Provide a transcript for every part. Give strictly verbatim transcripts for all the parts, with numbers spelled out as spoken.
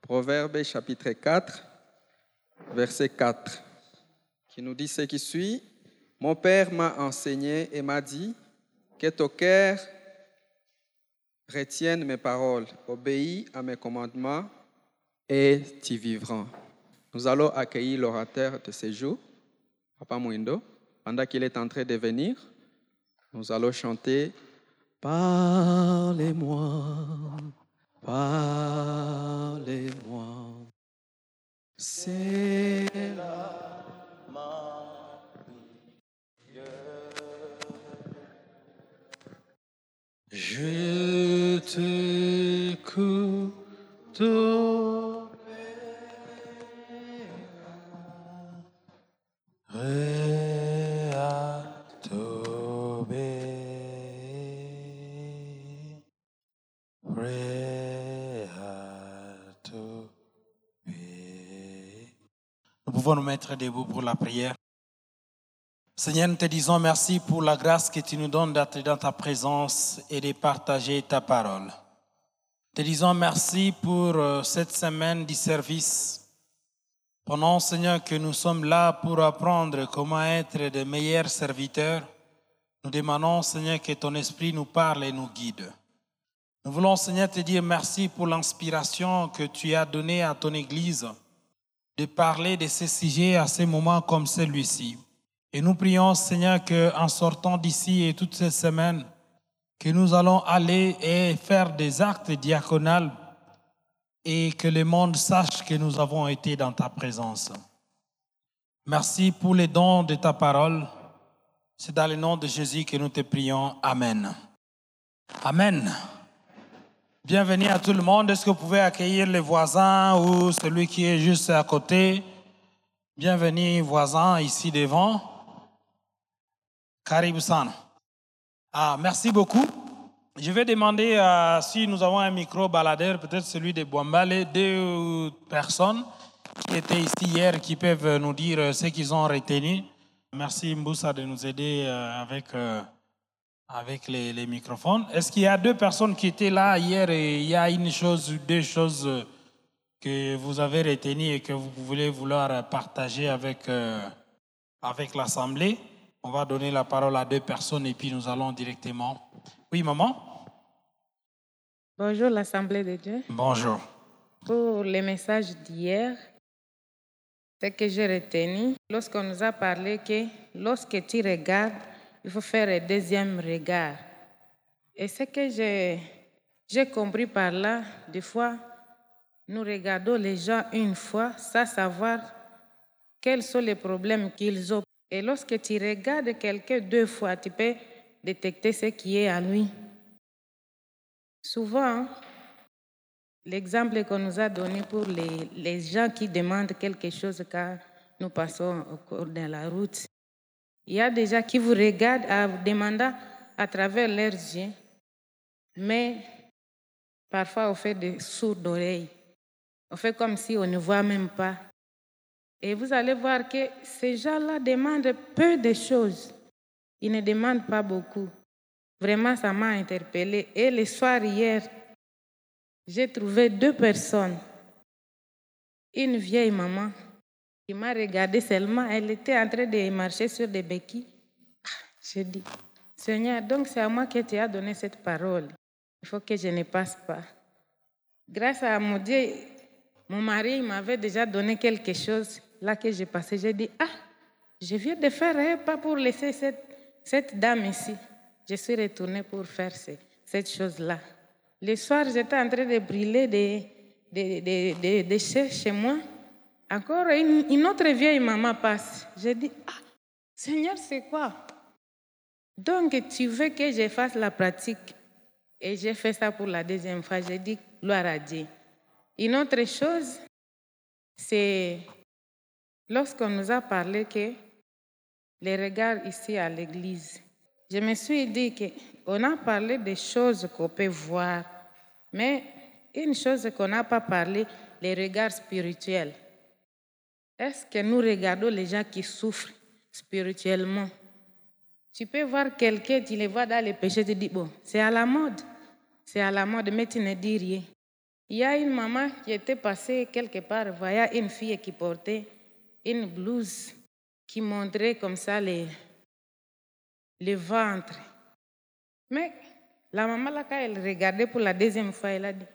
Proverbes chapitre quatre, verset quatre, qui nous dit ce qui suit. Mon père m'a enseigné et m'a dit que ton cœur retienne mes paroles, obéis à mes commandements et tu vivras. Nous allons accueillir l'orateur de ce jour, Papa Mwindo. Pendant qu'il est en train de venir, nous allons chanter « Parlez-moi, parlez-moi, c'est là ma vie. Je t'écoute, prêt à t'obéir, prêt à t'obéir. Nous pouvons nous mettre debout pour la prière. Seigneur, nous te disons merci pour la grâce que tu nous donnes d'être dans ta présence et de partager ta parole. Te disons merci pour cette semaine du service. Pendant, Seigneur, que nous sommes là pour apprendre comment être de meilleurs serviteurs, nous demandons, Seigneur, que ton esprit nous parle et nous guide. Nous voulons, Seigneur, te dire merci pour l'inspiration que tu as donnée à ton Église de parler de ces sujets à ces moments comme celui-ci. Et nous prions, Seigneur, qu'en sortant d'ici et toutes ces semaines, que nous allons aller et faire des actes diaconaux et que le monde sache que nous avons été dans ta présence. Merci pour les dons de ta parole. C'est dans le nom de Jésus que nous te prions. Amen. Amen. Bienvenue à tout le monde. Est-ce que vous pouvez accueillir les voisins ou celui qui est juste à côté? Bienvenue, voisins, ici devant. Karibu sana. Ah, merci beaucoup. Je vais demander euh, si nous avons un micro baladeur, peut-être celui de Bouambale, deux personnes qui étaient ici hier, qui peuvent nous dire ce qu'ils ont retenu. Merci Mboussa de nous aider euh, avec, euh, avec les, les microphones. Est-ce qu'il y a deux personnes qui étaient là hier et il y a une chose ou deux choses que vous avez retenues et que vous voulez vouloir partager avec, euh, avec l'Assemblée? On va donner la parole à deux personnes et puis nous allons directement. Oui, maman? Bonjour l'Assemblée de Dieu. Bonjour. Pour le message d'hier, ce que j'ai retenu, lorsqu'on nous a parlé que lorsque tu regardes, il faut faire un deuxième regard. Et ce que j'ai, j'ai compris par là, des fois, nous regardons les gens une fois sans savoir quels sont les problèmes qu'ils ont. Et lorsque tu regardes quelqu'un deux fois, tu peux détecter ce qui est à lui. Souvent, l'exemple qu'on nous a donné pour les, les gens qui demandent quelque chose quand nous passons au cours de la route, il y a des gens qui vous regardent en demandant à travers leurs yeux, mais parfois on fait des sourds d'oreilles. On fait comme si on ne voit même pas. Et vous allez voir que ces gens-là demandent peu de choses. Ils ne demandent pas beaucoup. Vraiment, ça m'a interpellée. Et le soir, hier, j'ai trouvé deux personnes. Une vieille maman qui m'a regardée seulement. Elle était en train de marcher sur des béquilles. J'ai dit, Seigneur, donc c'est à moi que tu as donné cette parole. Il faut que je ne passe pas. Grâce à mon Dieu, mon mari m'avait déjà donné quelque chose. Là que j'ai passé, j'ai dit, ah, je viens de faire un pas pour laisser cette, cette dame ici. Je suis retournée pour faire ce, cette chose-là. Le soir, j'étais en train de brûler des, des, des, des déchets chez moi. Encore une, une autre vieille maman passe. J'ai dit, ah, Seigneur, c'est quoi? Donc, tu veux que je fasse la pratique. Et j'ai fait ça pour la deuxième fois. J'ai dit, gloire à Dieu. Une autre chose, c'est lorsqu'on nous a parlé que les regards ici à l'église, je me suis dit qu'on a parlé des choses qu'on peut voir, mais une chose qu'on n'a pas parlé, les regards spirituels. Est-ce que nous regardons les gens qui souffrent spirituellement? Tu peux voir quelqu'un, tu le vois dans les péchés, tu dis, bon, c'est à la mode. C'est à la mode, mais tu ne dis rien. Il y a une maman qui était passée quelque part, voyant une fille qui portait une blouse qui montrait comme ça les, le ventre. Mais la maman, là, quand elle regardait pour la deuxième fois, elle a dit,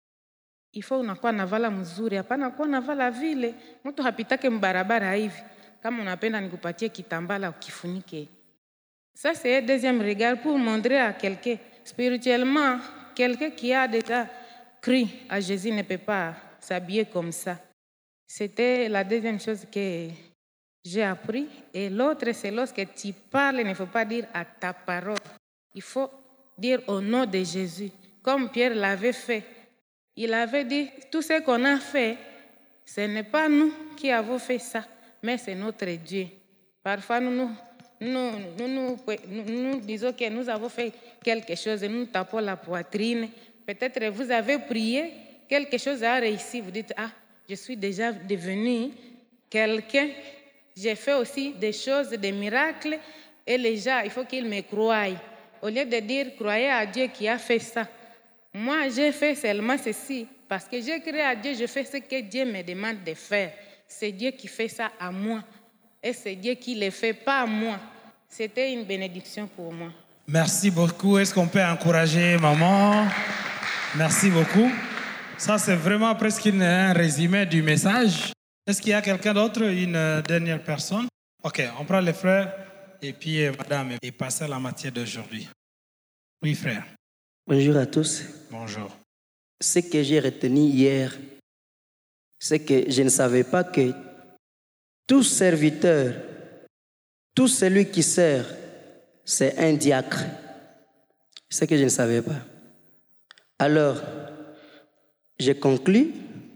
il faut unakuwa navala mzuri, hapana kuwa navala vile. Mtu hapitake mbarabara hivi. Kama unapenda nikupatie kitambala ukifunike. Ça, c'est un deuxième regard pour montrer à quelqu'un, spirituellement, quelqu'un qui a déjà cru à Jésus ne peut pas s'habiller comme ça. C'était la deuxième chose que j'ai appris. Et l'autre, c'est lorsque tu parles, il ne faut pas dire à ta parole. Il faut dire au nom de Jésus, comme Pierre l'avait fait. Il avait dit, tout ce qu'on a fait, ce n'est pas nous qui avons fait ça, mais c'est notre Dieu. Parfois, nous nous, nous, nous, nous, nous, nous disons que nous avons fait quelque chose et nous tapons la poitrine. Peut-être vous avez prié, quelque chose a réussi. Vous dites, ah, je suis déjà devenu quelqu'un. J'ai fait aussi des choses, des miracles, et les gens, il faut qu'ils me croient. Au lieu de dire, croyez à Dieu qui a fait ça. Moi, j'ai fait seulement ceci, parce que j'ai créé à Dieu, je fais ce que Dieu me demande de faire. C'est Dieu qui fait ça à moi, et c'est Dieu qui ne le fait pas à moi. C'était une bénédiction pour moi. Merci beaucoup. Est-ce qu'on peut encourager maman? Merci beaucoup. Ça, c'est vraiment presque un résumé du message. Est-ce qu'il y a quelqu'un d'autre, une dernière personne? Ok, on prend les frères et puis madame et passer à la matière d'aujourd'hui. Oui, frère. Bonjour à tous. Bonjour. Ce que j'ai retenu hier, c'est que je ne savais pas que tout serviteur, tout celui qui sert, c'est un diacre. C'est ce que je ne savais pas. Alors, j'ai conclu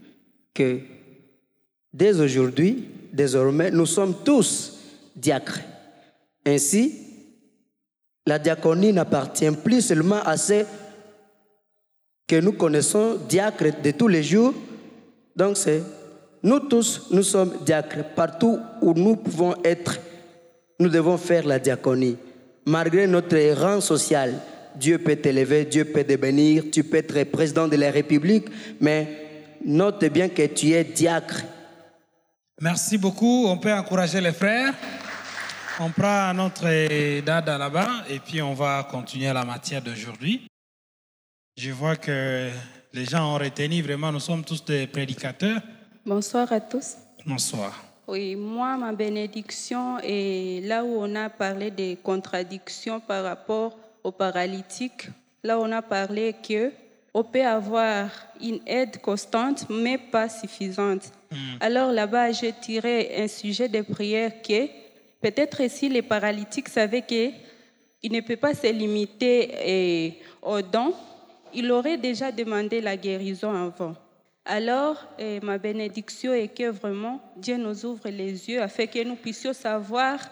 que dès aujourd'hui, désormais, nous sommes tous diacres. Ainsi, la diaconie n'appartient plus seulement à ceux que nous connaissons, diacres de tous les jours. Donc, c'est nous tous, nous sommes diacres. Partout où nous pouvons être, nous devons faire la diaconie. Malgré notre rang social, Dieu peut t'élever, Dieu peut te bénir, tu peux être président de la République, mais note bien que tu es diacre. Merci beaucoup. On peut encourager les frères. On prend notre dada là-bas et puis on va continuer la matière d'aujourd'hui. Je vois que les gens ont retenu vraiment, nous sommes tous des prédicateurs. Bonsoir à tous. Bonsoir. Oui, moi, ma bénédiction est là où on a parlé des contradictions par rapport aux paralytiques. Là, on a parlé qu'on peut avoir une aide constante, mais pas suffisante. Mm. Alors là-bas, j'ai tiré un sujet de prière qui est peut-être si les paralytiques savaient qu'il ne peut pas se limiter eh, aux dons, il aurait déjà demandé la guérison avant. Alors, eh, ma bénédiction est que vraiment Dieu nous ouvre les yeux afin que nous puissions savoir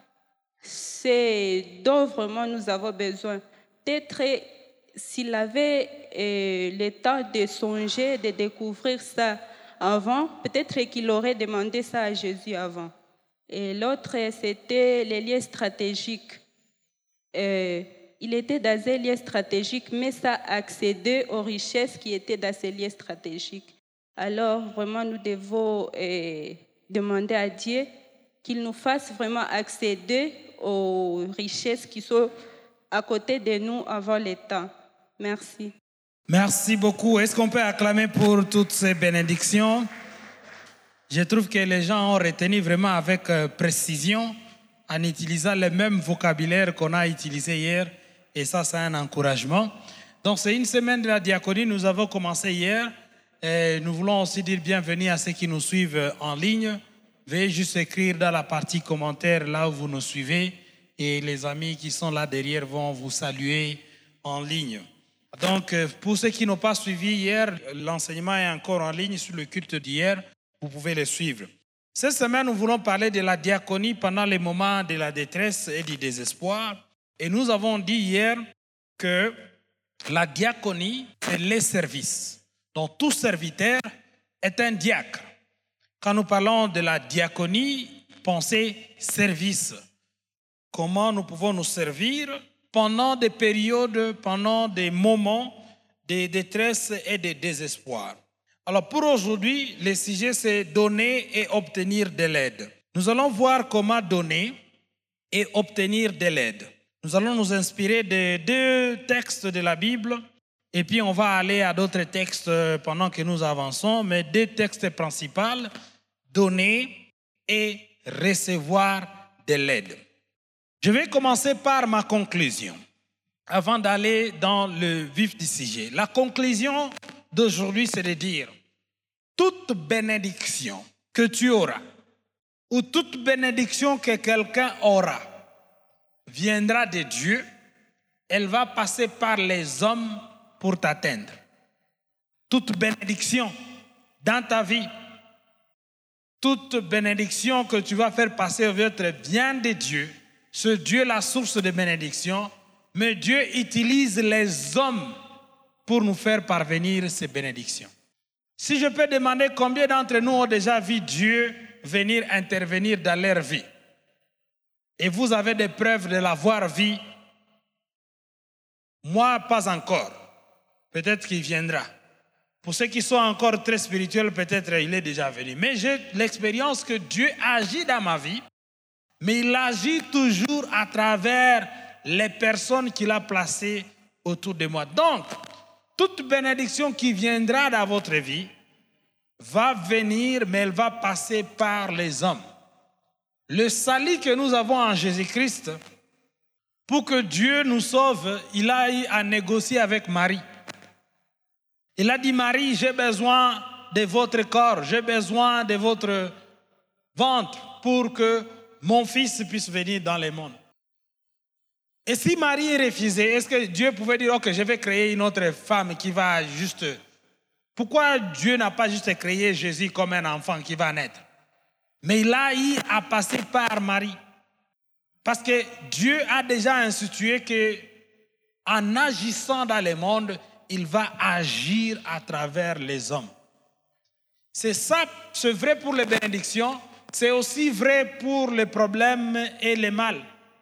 ce dont vraiment nous avons besoin. Peut-être s'il avait eh, le temps de songer, de découvrir ça avant, peut-être qu'il aurait demandé ça à Jésus avant. Et l'autre, c'était les liens stratégiques. Euh, il était dans un lien stratégique, mais ça accédait aux richesses qui étaient dans ces liens stratégiques. Alors, vraiment, nous devons euh, demander à Dieu qu'il nous fasse vraiment accéder aux richesses qui sont à côté de nous avant le temps. Merci. Merci beaucoup. Est-ce qu'on peut acclamer pour toutes ces bénédictions? Je trouve que les gens ont retenu vraiment avec euh, précision en utilisant le même vocabulaire qu'on a utilisé hier. Et ça, c'est un encouragement. Donc, c'est une semaine de la diaconie. Nous avons commencé hier. Et nous voulons aussi dire bienvenue à ceux qui nous suivent en ligne. Veuillez juste écrire dans la partie commentaires là où vous nous suivez. Et les amis qui sont là derrière vont vous saluer en ligne. Donc, pour ceux qui n'ont pas suivi hier, l'enseignement est encore en ligne sur le culte d'hier. Vous pouvez le suivre. Cette semaine, nous voulons parler de la diaconie pendant les moments de la détresse et du désespoir. Et nous avons dit hier que la diaconie, c'est les services. Donc, tout serviteur est un diacre. Quand nous parlons de la diaconie, pensez service. Comment nous pouvons nous servir pendant des périodes, pendant des moments de détresse et de désespoir. Alors pour aujourd'hui, le sujet c'est donner et obtenir de l'aide. Nous allons voir comment donner et obtenir de l'aide. Nous allons nous inspirer de deux textes de la Bible et puis on va aller à d'autres textes pendant que nous avançons, mais deux textes principaux, donner et recevoir de l'aide. Je vais commencer par ma conclusion avant d'aller dans le vif du sujet. La conclusion d'aujourd'hui, c'est de dire toute bénédiction que tu auras ou toute bénédiction que quelqu'un aura viendra de Dieu, elle va passer par les hommes pour t'atteindre. Toute bénédiction dans ta vie, toute bénédiction que tu vas faire passer au votre vient de Dieu. Ce Dieu est la source de bénédiction, mais Dieu utilise les hommes pour nous faire parvenir ces bénédictions. Si je peux demander combien d'entre nous ont déjà vu Dieu venir intervenir dans leur vie, et vous avez des preuves de l'avoir vu, moi pas encore, peut-être qu'il viendra. Pour ceux qui sont encore très spirituels, peut-être il est déjà venu. Mais j'ai l'expérience que Dieu agit dans ma vie, mais il agit toujours à travers les personnes qu'il a placées autour de moi. Donc, toute bénédiction qui viendra dans votre vie va venir, mais elle va passer par les hommes. Le salut que nous avons en Jésus-Christ, pour que Dieu nous sauve, il a eu à négocier avec Marie. Il a dit, Marie, j'ai besoin de votre corps, j'ai besoin de votre ventre pour que mon fils puisse venir dans le monde. Et si Marie refusait, est-ce que Dieu pouvait dire, ok, je vais créer une autre femme qui va juste... Pourquoi Dieu n'a pas juste créé Jésus comme un enfant qui va naître? Mais il a eu à passer par Marie. Parce que Dieu a déjà institué qu'en agissant dans le monde, il va agir à travers les hommes. C'est ça, c'est vrai pour les bénédictions, c'est aussi vrai pour les problèmes et le mal.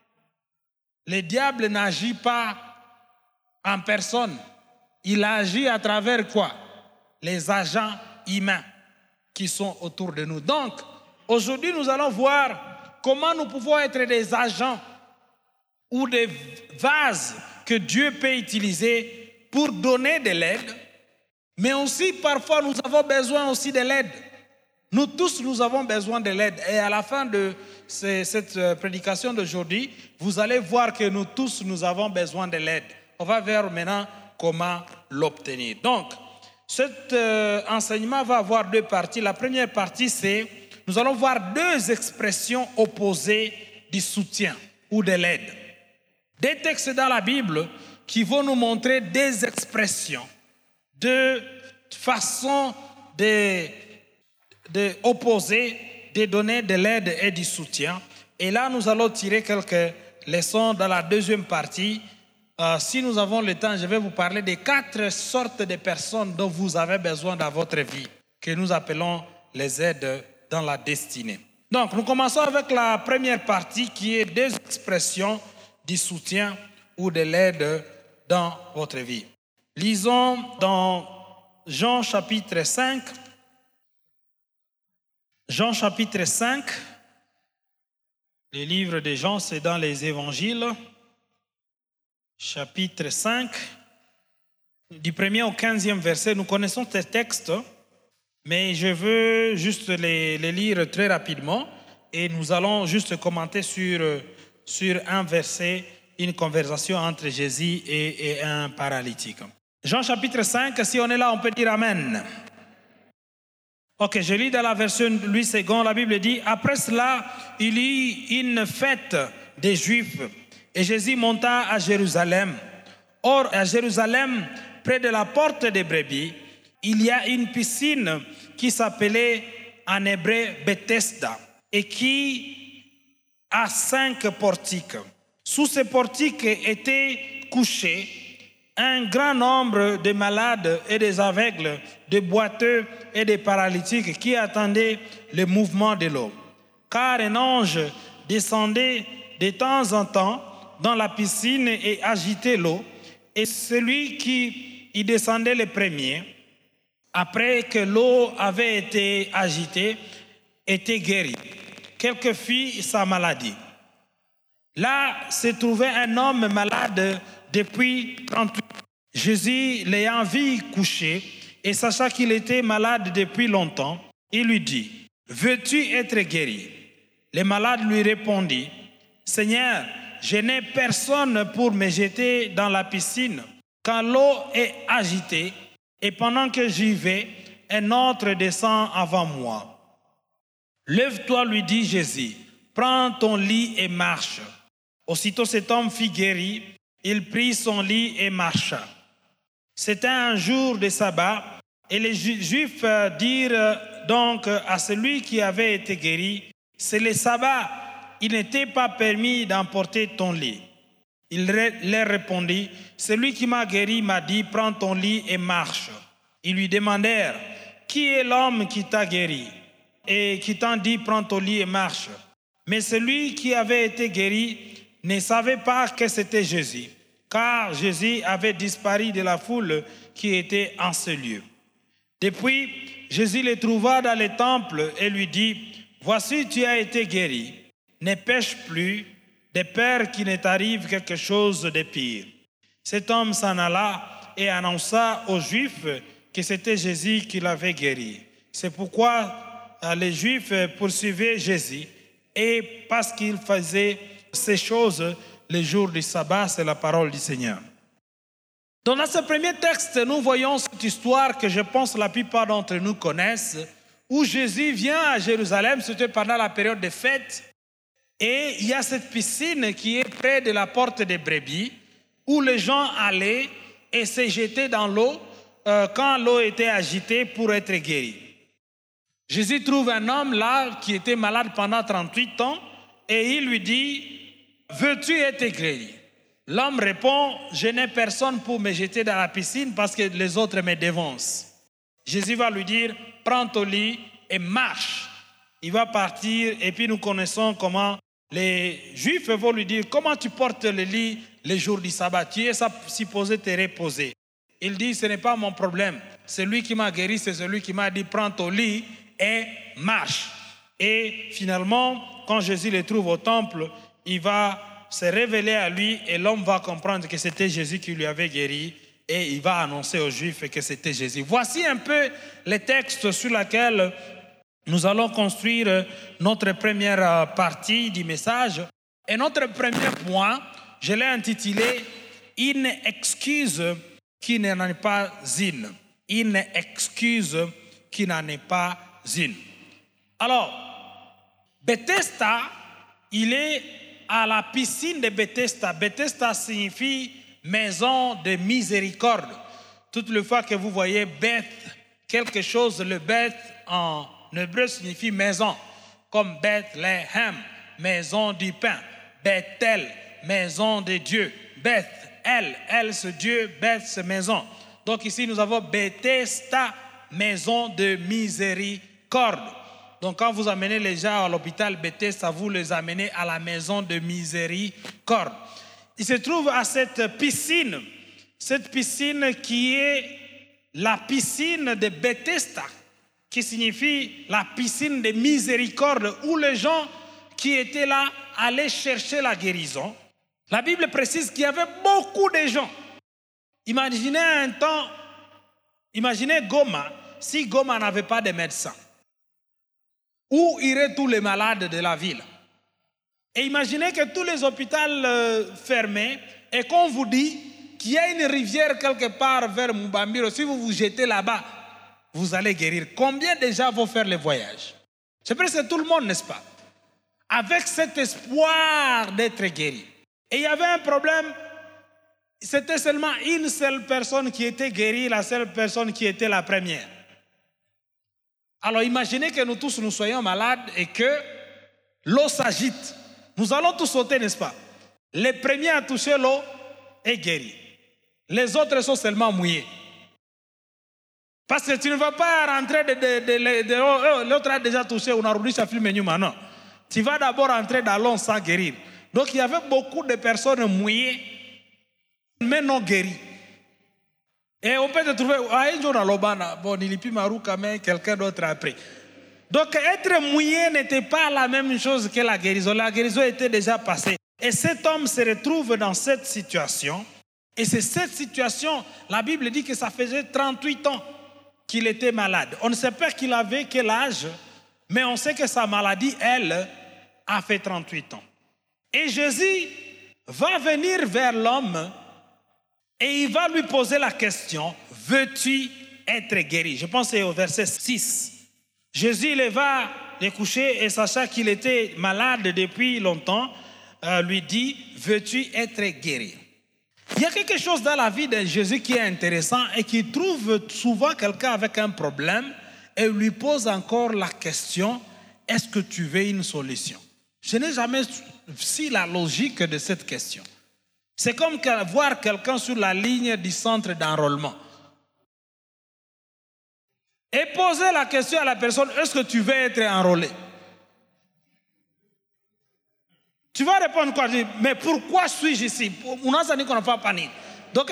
Le diable n'agit pas en personne. Il agit à travers quoi? Les agents humains qui sont autour de nous. Donc, aujourd'hui, nous allons voir comment nous pouvons être des agents ou des vases que Dieu peut utiliser pour donner de l'aide, mais aussi parfois nous avons besoin aussi de l'aide. Nous tous, nous avons besoin de l'aide. Et à la fin de ce, cette prédication d'aujourd'hui, vous allez voir que nous tous, nous avons besoin de l'aide. On va voir maintenant comment l'obtenir. Donc, cet euh, enseignement va avoir deux parties. La première partie, c'est, nous allons voir deux expressions opposées du soutien ou de l'aide. Des textes dans la Bible qui vont nous montrer des expressions de façon de, de opposer, de donner de l'aide et du soutien. Et là, nous allons tirer quelques leçons dans la deuxième partie. Euh, si nous avons le temps, je vais vous parler des quatre sortes de personnes dont vous avez besoin dans votre vie, que nous appelons les aides dans la destinée. Donc, nous commençons avec la première partie qui est des expressions du soutien ou de l'aide dans votre vie. Lisons dans Jean chapitre cinq. Jean chapitre cinq. Le livre de Jean, c'est dans les évangiles. Chapitre cinq. Du premier au quinzième verset, nous connaissons ces textes, mais je veux juste les, les lire très rapidement et nous allons juste commenter sur, sur un verset, une conversation entre Jésus et, et un paralytique. Jean chapitre cinq, si on est là, on peut dire Amen. Ok, je lis dans la version Louis deux, la Bible dit, après cela, il y eut une fête des Juifs et Jésus monta à Jérusalem. Or, à Jérusalem, près de la porte des brebis, il y a une piscine qui s'appelait en hébreu Bethesda et qui a cinq portiques. Sous ces portiques étaient couchés un grand nombre de malades et des aveugles, de boiteux et des paralytiques qui attendaient le mouvement de l'eau. Car un ange descendait de temps en temps dans la piscine et agitait l'eau, et celui qui y descendait le premier après que l'eau avait été agitée, était guéri. Quelle que fut sa maladie. Là se trouvait un homme malade depuis trente-huit ans. Jésus, l'ayant vu couché et sachant qu'il était malade depuis longtemps, il lui dit, « Veux-tu être guéri ?» Le malade lui répondit, « Seigneur, je n'ai personne pour me jeter dans la piscine quand l'eau est agitée et pendant que j'y vais, un autre descend avant moi. Lève-toi, lui dit Jésus, prends ton lit et marche. » Aussitôt cet homme fut guéri, il prit son lit et marcha. C'était un jour de sabbat et les Juifs dirent donc à celui qui avait été guéri, « C'est le sabbat, il n'était pas permis d'emporter ton lit. » Il leur répondit, « Celui qui m'a guéri m'a dit, prends ton lit et marche. » Ils lui demandèrent, « Qui est l'homme qui t'a guéri et qui t'a dit, prends ton lit et marche ?» Mais celui qui avait été guéri ne savait pas que c'était Jésus, car Jésus avait disparu de la foule qui était en ce lieu. Depuis, Jésus le trouva dans le temple et lui dit, « Voici, tu as été guéri, ne pêche plus, de peur qu'il ne t'arrive quelque chose de pire. » Cet homme s'en alla et annonça aux Juifs que c'était Jésus qui l'avait guéri. C'est pourquoi les Juifs poursuivaient Jésus et parce qu'il faisait ces choses le jour du sabbat, c'est la parole du Seigneur. Donc dans ce premier texte, nous voyons cette histoire que je pense la plupart d'entre nous connaissent, où Jésus vient à Jérusalem, c'était pendant la période des fêtes, et il y a cette piscine qui est près de la porte des brebis, où les gens allaient et se jetaient dans l'eau euh, quand l'eau était agitée pour être guéris. Jésus trouve un homme là qui était malade pendant trente-huit ans, et il lui dit, « Veux-tu être guéri ?» L'homme répond, « Je n'ai personne pour me jeter dans la piscine parce que les autres me dévancent. » Jésus va lui dire, « Prends ton lit et marche. » Il va partir et puis nous connaissons comment les Juifs vont lui dire, « Comment tu portes le lit les jours du sabbat? Tu es supposé te reposer. » Il dit, « Ce n'est pas mon problème. Celui qui m'a guéri, c'est celui qui m'a dit, prends ton lit et marche. » Et finalement, quand Jésus le trouve au temple, il va se révéler à lui et l'homme va comprendre que c'était Jésus qui lui avait guéri et il va annoncer aux Juifs que c'était Jésus. Voici un peu les textes sur lesquels nous allons construire notre première partie du message. Et notre premier point, je l'ai intitulé « Une excuse qui n'en est pas une ». Une excuse qui n'en est pas une. Alors, Bethesda, il est à la piscine de Bethesda. Bethesda signifie maison de miséricorde. Toutes les fois que vous voyez Beth, quelque chose, le Beth en hébreu signifie maison, comme Bethléem, maison du pain, Bethel, maison de Dieu, Beth, elle, elle c'est Dieu, Beth c'est maison. Donc ici nous avons Bethesda, maison de miséricorde. Donc quand vous amenez les gens à l'hôpital Bethesda, vous les amenez à la maison de miséricorde. Il se trouve à cette piscine, cette piscine qui est la piscine de Bethesda, qui signifie la piscine de miséricorde, où les gens qui étaient là allaient chercher la guérison. La Bible précise qu'il y avait beaucoup de gens. Imaginez un temps, imaginez Goma, si Goma n'avait pas de médecins. Où iraient tous les malades de la ville? Et imaginez que tous les hôpitaux euh, fermés et qu'on vous dit qu'il y a une rivière quelque part vers Mubambiro. Si vous vous jetez là-bas, vous allez guérir. Combien déjà vont faire le voyage? C'est presque tout le monde, n'est-ce pas? Avec cet espoir d'être guéri. Et il y avait un problème. C'était seulement une seule personne qui était guérie, la seule personne qui était la première. Alors imaginez que nous tous nous soyons malades et que l'eau s'agite. Nous allons tous sauter, n'est-ce pas? Les premiers à toucher l'eau est guéri. Les autres sont seulement mouillés. Parce que tu ne vas pas rentrer de, de, de, de, de oh, l'autre a déjà touché, on a roulé sa film non. Tu vas d'abord entrer dans l'eau sans guérir. Donc il y avait beaucoup de personnes mouillées, mais non guéries. Et on peut te trouver, ah, un jour dans l'Obana, bon, il est Marouka, mais quelqu'un d'autre a pris. Donc, être mouillé n'était pas la même chose que la guérison. La guérison était déjà passée. Et cet homme se retrouve dans cette situation. Et c'est cette situation, la Bible dit que ça faisait trente-huit ans qu'il était malade. On ne sait pas qu'il avait quel âge, mais on sait que sa maladie, elle, a fait trente-huit ans. Et Jésus va venir vers l'homme et il va lui poser la question, veux-tu être guéri? Je pense que c'est au verset six. Jésus il va le coucher et sachant qu'il était malade depuis longtemps, euh, lui dit, veux-tu être guéri? Il y a quelque chose dans la vie de Jésus qui est intéressant et qui trouve souvent quelqu'un avec un problème et lui pose encore la question, est-ce que tu veux une solution? Je n'ai jamais su la logique de cette question. C'est comme voir quelqu'un sur la ligne du centre d'enrôlement. Et poser la question à la personne, est-ce que tu veux être enrôlé? Tu vas répondre quoi? Mais pourquoi suis-je ici? Donc,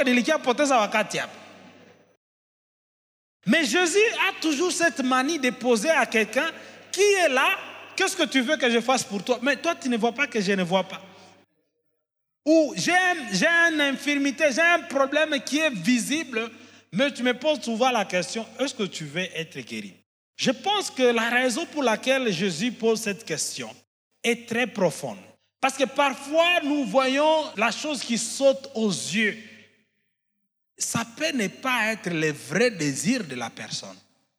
mais Jésus a toujours cette manie de poser à quelqu'un qui est là, qu'est-ce que tu veux que je fasse pour toi? Mais toi, tu ne vois pas que je ne vois pas. Ou j'ai, j'ai une infirmité, j'ai un problème qui est visible, mais tu me poses souvent la question, est-ce que tu veux être guéri? Je pense que la raison pour laquelle Jésus pose cette question est très profonde. Parce que parfois, nous voyons la chose qui saute aux yeux. Ça peut ne pas être le vrai désir de la personne.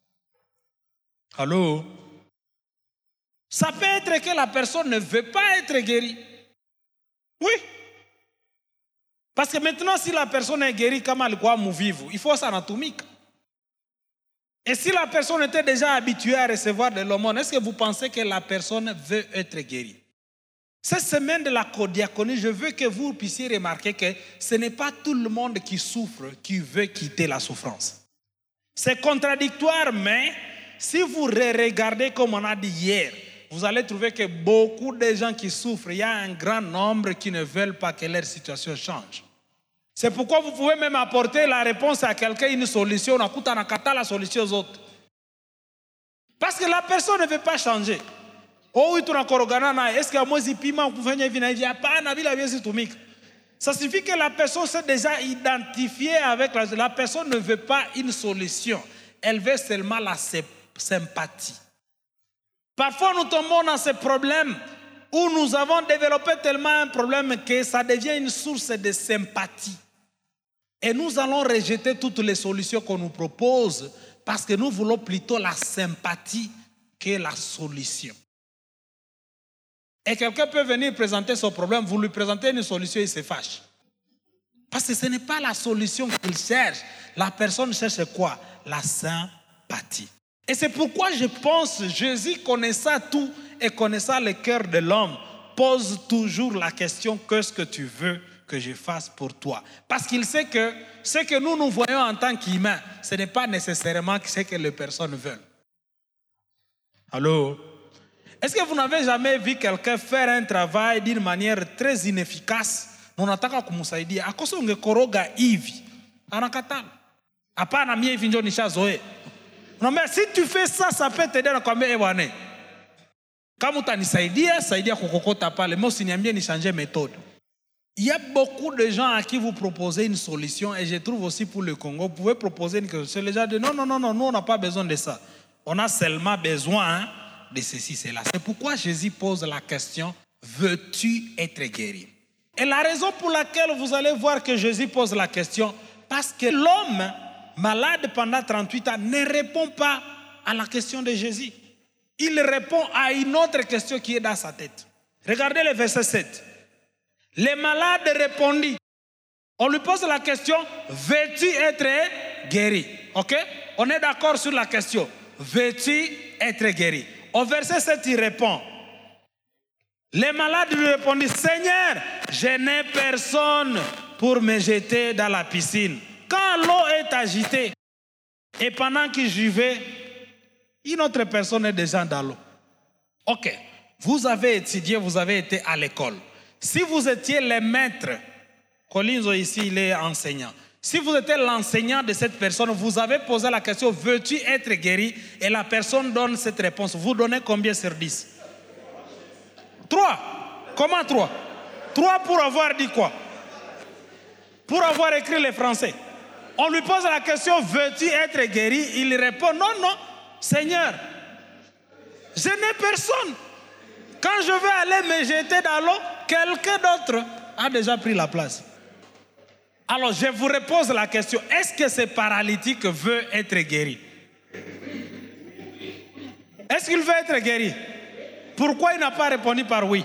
Allô? Ça peut être que la personne ne veut pas être guérie. Oui. Parce que maintenant, si la personne est guérie, comme elle doit vivre, il faut sa anatomie. Et si la personne était déjà habituée à recevoir de l'aumône, est-ce que vous pensez que la personne veut être guérie? Cette semaine de la codiaconie, je veux que vous puissiez remarquer que ce n'est pas tout le monde qui souffre qui veut quitter la souffrance. C'est contradictoire, mais si vous regardez comme on a dit hier, vous allez trouver que beaucoup de gens qui souffrent, il y a un grand nombre qui ne veulent pas que leur situation change. C'est pourquoi vous pouvez même apporter la réponse à quelqu'un, une solution, on a la solution aux autres. Parce que la personne ne veut pas changer. Oh oui, tu n'as pas est-ce que moi, si piment, vous venez venir, pas ça signifie que la personne s'est déjà identifiée avec la, la personne ne veut pas une solution. Elle veut seulement la sympathie. Parfois, nous tombons dans ces problèmes où nous avons développé tellement un problème que ça devient une source de sympathie. Et nous allons rejeter toutes les solutions qu'on nous propose parce que nous voulons plutôt la sympathie que la solution. Et quelqu'un peut venir présenter son problème, vous lui présentez une solution, il se fâche. Parce que ce n'est pas la solution qu'il cherche. La personne cherche quoi? La sympathie. Et c'est pourquoi je pense que Jésus, connaissant tout et connaissant le cœur de l'homme, pose toujours la question, qu'est-ce que tu veux que je fasse pour toi? Parce qu'il sait que ce que nous nous voyons en tant qu'humains, ce n'est pas nécessairement ce que les personnes veulent. Allô? Est-ce que vous n'avez jamais vu quelqu'un faire un travail d'une manière très inefficace? Non, nataka kumsaidia. Akoso ungekoroga hivi. Anakataa. Hapana mie hivi ndio nishazoea. Non mais si tu fais ça, ça peut t'aider à kwambia eh bwana. Kama utanisaidia, saidia kukokota pale. Mais usiniambie ni changer méthode. Il y a beaucoup de gens à qui vous proposez une solution et je trouve aussi pour le Congo, vous pouvez proposer une solution. Les gens disent non, non, non, non, nous on n'a pas besoin de ça. On a seulement besoin de ceci, cela. C'est pourquoi Jésus pose la question, veux-tu être guéri? Et la raison pour laquelle vous allez voir que Jésus pose la question, parce que l'homme malade pendant trente-huit ans ne répond pas à la question de Jésus. Il répond à une autre question qui est dans sa tête. Regardez le verset sept. Le malade répondit. On lui pose la question, veux-tu être guéri? Ok? On est d'accord sur la question. Veux-tu être guéri? Au verset sept, il répond. Le malade lui répondit, Seigneur, je n'ai personne pour me jeter dans la piscine. Quand l'eau est agitée, et pendant que j'y vais, une autre personne est déjà dans l'eau. Ok, vous avez étudié, vous avez été à l'école. Si vous étiez le maître, Colinzo ici, il est enseignant. Si vous étiez l'enseignant de cette personne, vous avez posé la question, veux-tu être guéri? Et la personne donne cette réponse. Vous donnez combien sur dix? Trois. Comment trois? Trois pour avoir dit quoi? Pour avoir écrit les Français. On lui pose la question, veux-tu être guéri? Il répond, non, non, Seigneur, je n'ai personne. Quand je vais aller me jeter dans l'eau, quelqu'un d'autre a déjà pris la place. Alors, je vous repose la question, est-ce que ce paralytique veut être guéri? Est-ce qu'il veut être guéri? Pourquoi il n'a pas répondu par oui?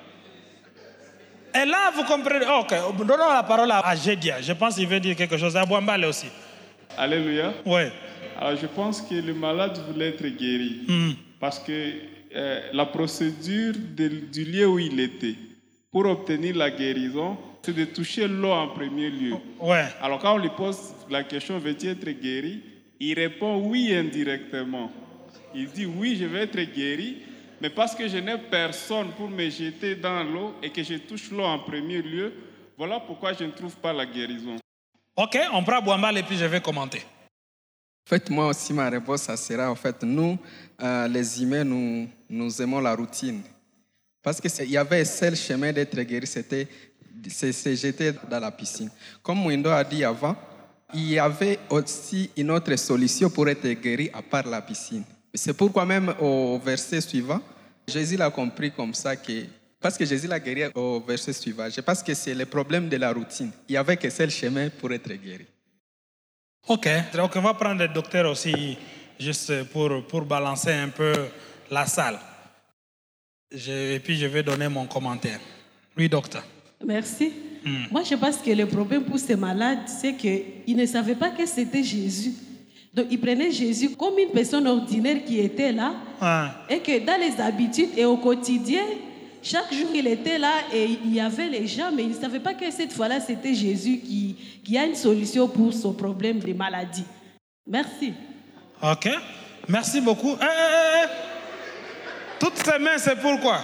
Et là, vous comprenez. Ok, donnons la parole à Jédia. Je pense qu'il veut dire quelque chose. À Bouambale aussi. Alléluia. Oui. Alors, je pense que le malade voulait être guéri. Mm. Parce que euh, la procédure de, du lieu où il était pour obtenir la guérison, c'est de toucher l'eau en premier lieu. Ouais. Alors, quand on lui pose la question, veux-tu être guéri? Il répond oui indirectement. Il dit oui, je vais être guéri. Mais parce que je n'ai personne pour me jeter dans l'eau et que je touche l'eau en premier lieu, voilà pourquoi je ne trouve pas la guérison. Ok, on prend Bouambale et puis je vais commenter. En fait, moi aussi, ma réponse, ça sera, en fait, nous, euh, les humains, nous, nous aimons la routine. Parce qu'il y avait un seul chemin d'être guéri, c'était se jeter dans la piscine. Comme Mwindo a dit avant, il y avait aussi une autre solution pour être guéri à part la piscine. C'est pourquoi même au verset suivant, Jésus l'a compris comme ça, que, parce que Jésus l'a guéri au verset suivant. Je pense que c'est le problème de la routine. Il n'y avait que seul chemin pour être guéri. Ok, donc on va prendre le docteur aussi, juste pour, pour balancer un peu la salle. Je, et puis je vais donner mon commentaire. Oui, docteur. Merci. Hmm. Moi, je pense que le problème pour ces malades, c'est qu'ils ne savaient pas que c'était Jésus. Donc, ils prenaient Jésus comme une personne ordinaire qui était là. Ah. Et que dans les habitudes et au quotidien, chaque jour, il était là et il y avait les gens, mais ils ne savaient pas que cette fois-là, c'était Jésus qui, qui a une solution pour son problème de maladie. Merci. Ok. Merci beaucoup. Eh, eh, eh. Toutes ces mains, c'est pourquoi?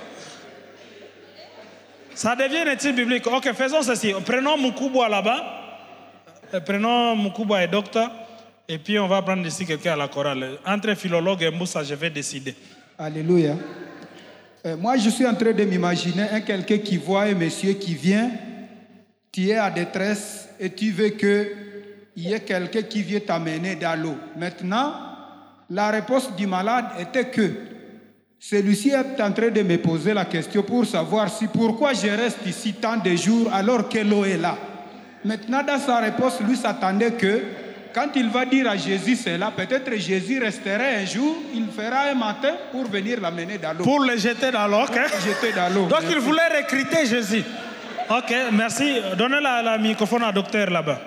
Ça devient une étude biblique. Ok, faisons ceci. Prenons Moukouboua là-bas. Prenons Moukouboua et docteur. Et puis on va prendre ici quelqu'un à la chorale. Entre philologue et Moussa, je vais décider. Alléluia. Euh, moi, je suis en train de m'imaginer un quelqu'un qui voit un monsieur qui vient, tu es à détresse et tu veux qu'il y ait quelqu'un qui vient t'amener dans l'eau. Maintenant, la réponse du malade était que celui-ci est en train de me poser la question pour savoir si pourquoi je reste ici tant de jours alors que l'eau est là. Maintenant, dans sa réponse, lui s'attendait que quand il va dire à Jésus cela, peut-être Jésus resterait un jour, il fera un matin pour venir l'amener dans l'eau. Pour le jeter dans l'eau, ok? Jeter dans l'eau. Donc merci. Il voulait recruter Jésus. Ok, merci. Donnez la, la microphone à docteur là-bas.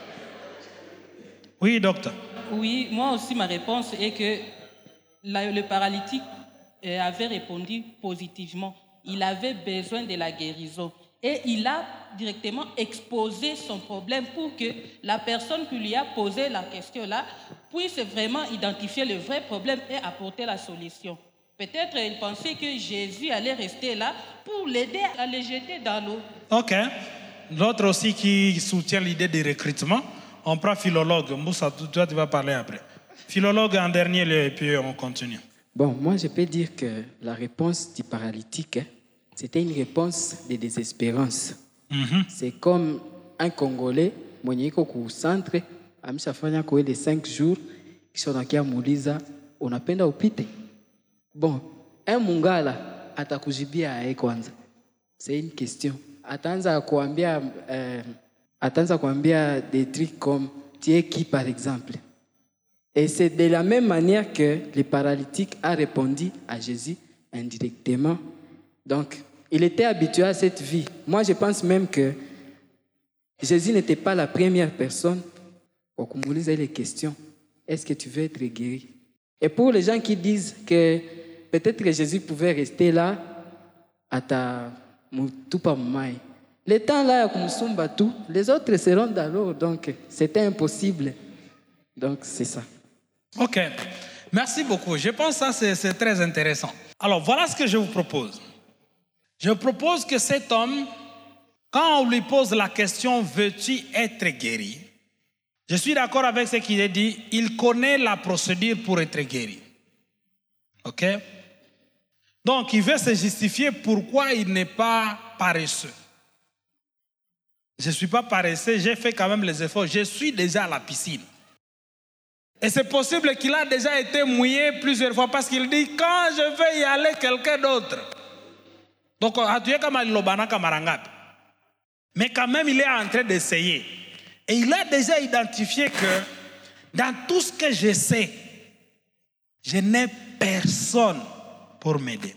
Oui, docteur. Oui, moi aussi ma réponse est que la, le paralytique avait répondu positivement. Il avait besoin de la guérison. Et il a directement exposé son problème pour que la personne qui lui a posé la question-là puisse vraiment identifier le vrai problème et apporter la solution. Peut-être il pensait que Jésus allait rester là pour l'aider à le jeter dans l'eau. Ok. L'autre aussi qui soutient l'idée du recrutement, on prend philologue. Moussa, toi tu vas parler après. Philologue en dernier lieu et puis on continue. Bon, moi je peux dire que la réponse du paralytique, hein, c'était une réponse de désespérance. Mm-hmm. C'est comme un Congolais, mwenye iko ku centre, ameshafanya kwa ile cinq jours, kisha unakia muuliza, unapenda upite? Bon, un Mungala atakujibia aye kwanza. C'est une question. Ataanza kuambia euh, ataanza kuambia des trucs comme tu es qui par exemple. Et c'est de la même manière que le paralytique a répondu à Jésus indirectement. Donc, il était habitué à cette vie. Moi, je pense même que Jésus n'était pas la première personne au Kumuliza les questions. Est-ce que tu veux être guéri? Et pour les gens qui disent que peut-être que Jésus pouvait rester là, à ta mutupa mai. Le temps là, tout, les autres seront dans l'eau, donc c'était impossible. Donc, c'est ça. Ok. Merci beaucoup. Je pense que ça, c'est, c'est très intéressant. Alors, voilà ce que je vous propose. Je propose que cet homme, quand on lui pose la question, veux-tu être guéri? Je suis d'accord avec ce qu'il a dit, il connaît la procédure pour être guéri. Ok? Donc, il veut se justifier pourquoi il n'est pas paresseux. Je ne suis pas paresseux, j'ai fait quand même les efforts, je suis déjà à la piscine. Et c'est possible qu'il a déjà été mouillé plusieurs fois parce qu'il dit, quand je vais y aller, quelqu'un d'autre. Donc, mais quand même, il est en train d'essayer. Et il a déjà identifié que dans tout ce que je sais, je n'ai personne pour m'aider.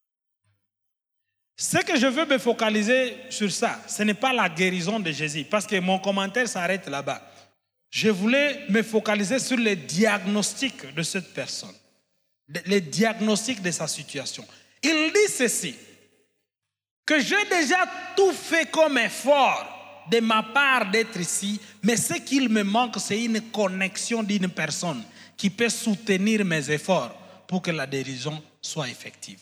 Ce que je veux me focaliser sur ça, ce n'est pas la guérison de Jésus, parce que mon commentaire s'arrête là-bas. Je voulais me focaliser sur le diagnostic de cette personne, le diagnostic de sa situation. Il dit ceci, que j'ai déjà tout fait comme effort de ma part d'être ici, mais ce qu'il me manque, c'est une connexion d'une personne qui peut soutenir mes efforts pour que la guérison soit effective.